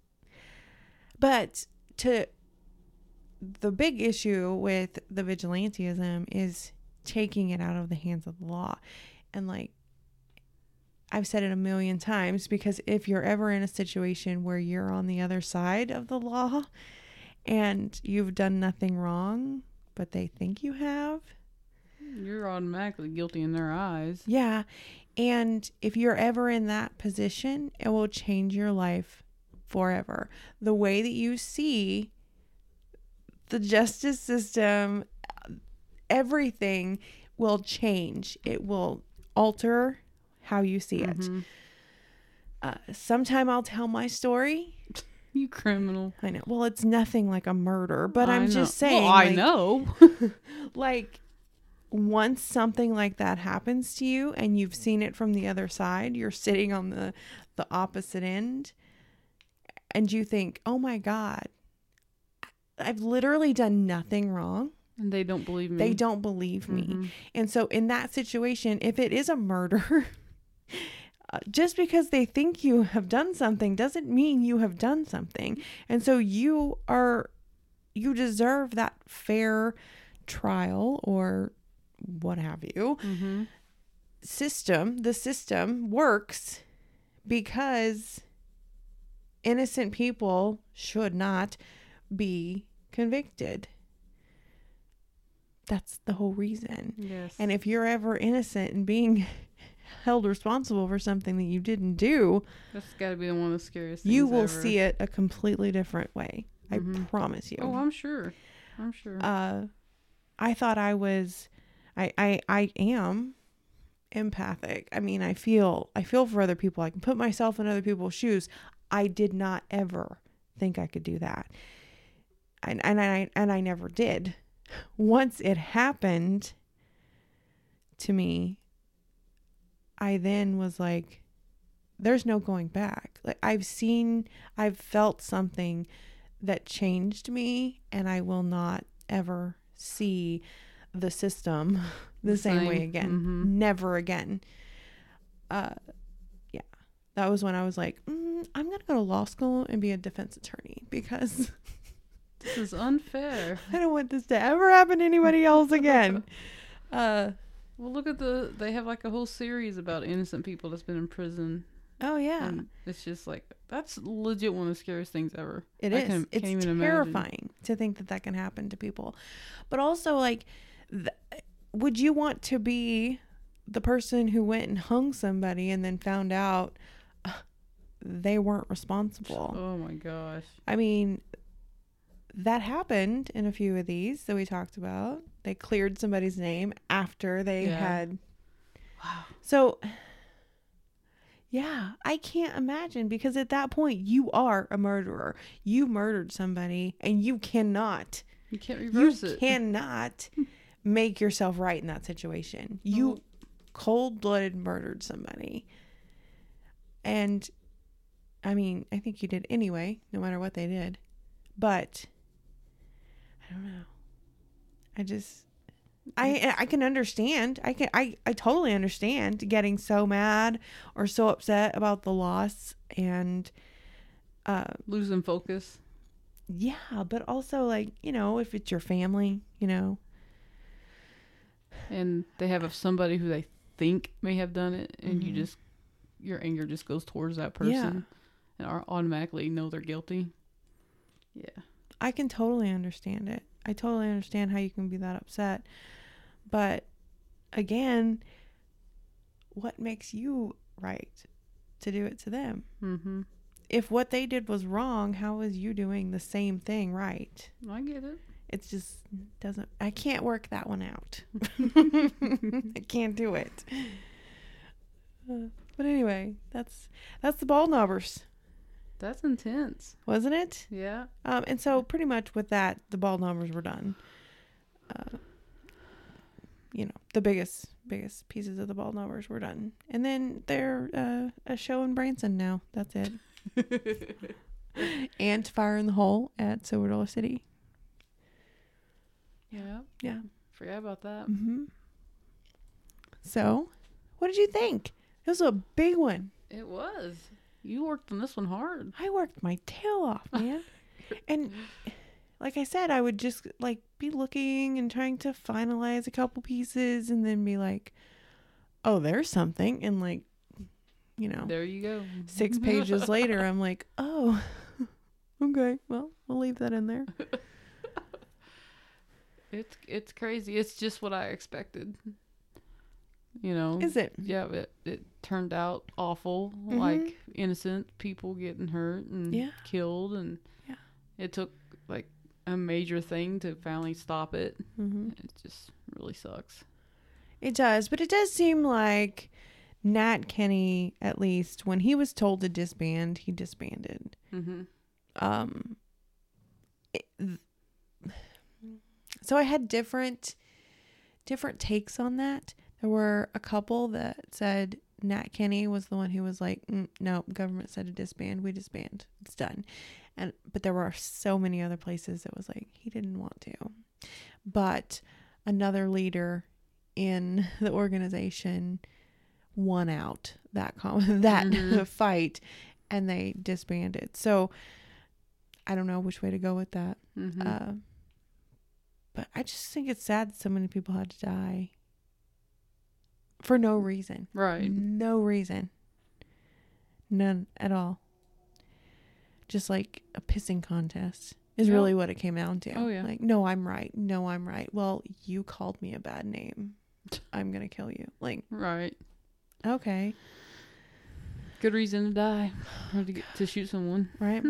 But to the big issue with the vigilantism is taking it out of the hands of the law. And like, I've said it a million times, because if you're ever in a situation where you're on the other side of the law and you've done nothing wrong, but they think you have, you're automatically guilty in their eyes. Yeah. And if you're ever in that position, it will change your life forever. The way that you see the justice system, everything will change. It will alter how you see it. Mm-hmm. Uh, sometime I'll tell my story. You criminal. I know. Well, it's nothing like a murder, but I I'm know. just saying. Well, I like, know. like, once something like that happens to you and you've seen it from the other side, you're sitting on the, the opposite end, and you think, oh my God, I've literally done nothing wrong. And they don't believe me. They don't believe me. Mm-hmm. And so in that situation, if it is a murder, uh, just because they think you have done something doesn't mean you have done something. And so you are, you deserve that fair trial or what have you. Mm-hmm. System, the system works because innocent people should not be convicted. That's the whole reason. Yes. And if you're ever innocent and being held responsible for something that you didn't do, that's got to be one of the scariest things you will ever. see it a completely different way. Mm-hmm. I promise you. Oh, I'm sure. I'm sure. Uh, I thought I was, I, I, I am empathic. I mean, I feel, I feel for other people. I can put myself in other people's shoes. I did not ever think I could do that. And, and I, and I never did. Once it happened to me, I then was like, there's no going back. Like I've seen, I've felt something that changed me, and I will not ever see the system the, the same, same way again. Mm-hmm. Never again. Uh, yeah. That was when I was like, mm, I'm going to go to law school and be a defense attorney because this is unfair. I don't want this to ever happen to anybody else again. uh, well, look at the, they have like a whole series about innocent people that's been in prison. Oh, yeah. And it's just like, that's legit one of the scariest things ever. It I is. Can, it's terrifying imagine. to think that that can happen to people. But also, like, th- would you want to be the person who went and hung somebody and then found out uh, they weren't responsible? Oh, my gosh. I mean, that happened in a few of these that we talked about. They cleared somebody's name after they yeah. had. Wow. So... yeah, I can't imagine, because at that point you are a murderer. You murdered somebody and you cannot. You can't reverse you it. You cannot make yourself right in that situation. You oh. cold-blooded murdered somebody. And I mean, I think you did anyway, no matter what they did. But I don't know. I just I I can understand. I can I, I totally understand getting so mad or so upset about the loss and uh losing focus. Yeah, but also, like, you know, if it's your family, you know. And they have somebody who they think may have done it, and mm-hmm. you just, your anger just goes towards that person yeah. and are automatically know they're guilty. Yeah. I can totally understand it. I totally understand how you can be that upset. But again, what makes you right to do it to them? Mm-hmm. If what they did was wrong, how is you doing the same thing right? I get it. It's just doesn't, I can't work that one out. I can't do it. Uh, but anyway, that's, that's the ball knobbers. That's intense. Wasn't it? Yeah. Um, and so pretty much with that, the ball numbers were done. Uh, you know, the biggest, biggest pieces of the ball numbers were done. And then they're uh, a show in Branson now. That's it. And Fire in the Hole at Silver Dollar City. Yeah. Yeah. Forgot about that. Mm-hmm. So, what did you think? It was a big one. It was. You worked on this one hard. I worked my tail off, man. And like I said, I would just like be looking and trying to finalize a couple pieces and then be like, oh, there's something. And like, you know, there you go. Six pages later, I'm like, oh, okay, well, we'll leave that in there. It's, it's crazy. It's just what I expected. You know, is it? Yeah, it it turned out awful. Mm-hmm. Like innocent people getting hurt and yeah. killed, and yeah. it took like a major thing to finally stop it. Mm-hmm. It just really sucks. It does, but it does seem like Nat Kenny, at least when he was told to disband, he disbanded. Mm-hmm. Um. It, so I had different different takes on that. There were a couple that said Nat Kenny was the one who was like, mm, no, government said to disband. We disband. It's done. And but there were so many other places that was like, he didn't want to. But another leader in the organization won out that com- that mm-hmm. fight, and they disbanded. So I don't know which way to go with that. Mm-hmm. Uh, but I just think it's sad that so many people had to die. For no reason. Right. No reason. None at all. Just like a pissing contest is yep. really what it came down to. Oh, yeah. Like, no, I'm right. No, I'm right. Well, you called me a bad name. I'm going to kill you. Like, right. Okay. Good reason to die. Or to, get, to shoot someone. Right.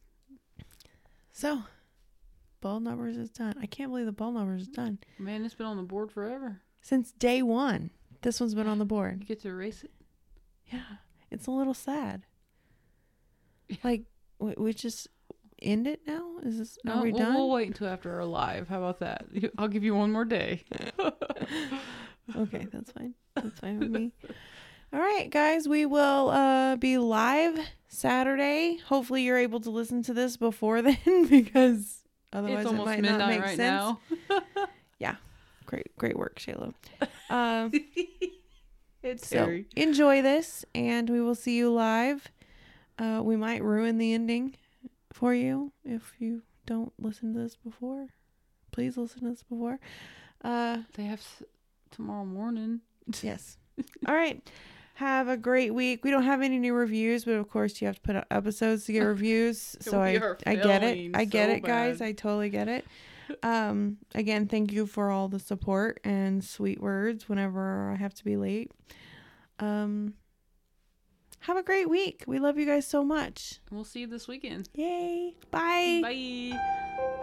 So, ball numbers is done. I can't believe the ball numbers is done. Man, it's been on the board forever. Since day one. This one's been on the board. You get to erase it? Yeah. It's a little sad. Like, we, we just end it now? Is this, no, are we we'll, done? We'll wait until after our live. How about that? I'll give you one more day. Okay, that's fine. That's fine with me. All right, guys, we will uh, be live Saturday. Hopefully, you're able to listen to this before then, because otherwise It's it almost might midnight not make right sense. now. Yeah, great, great work, Shayla. Uh, It's so Terry. enjoy this, and we will see you live. Uh, we might ruin the ending for you if you don't listen to this before. Please listen to this before. Uh, They have s- tomorrow morning. yes. All right. Have a great week. We don't have any new reviews, but of course you have to put out episodes to get reviews. So We I, are I get it. failing I get so it, guys. bad. I totally get it. Um, again, thank you for all the support and sweet words whenever I have to be late. Um, have a great week. We love you guys so much. We'll see you this weekend. Yay. Bye. Bye.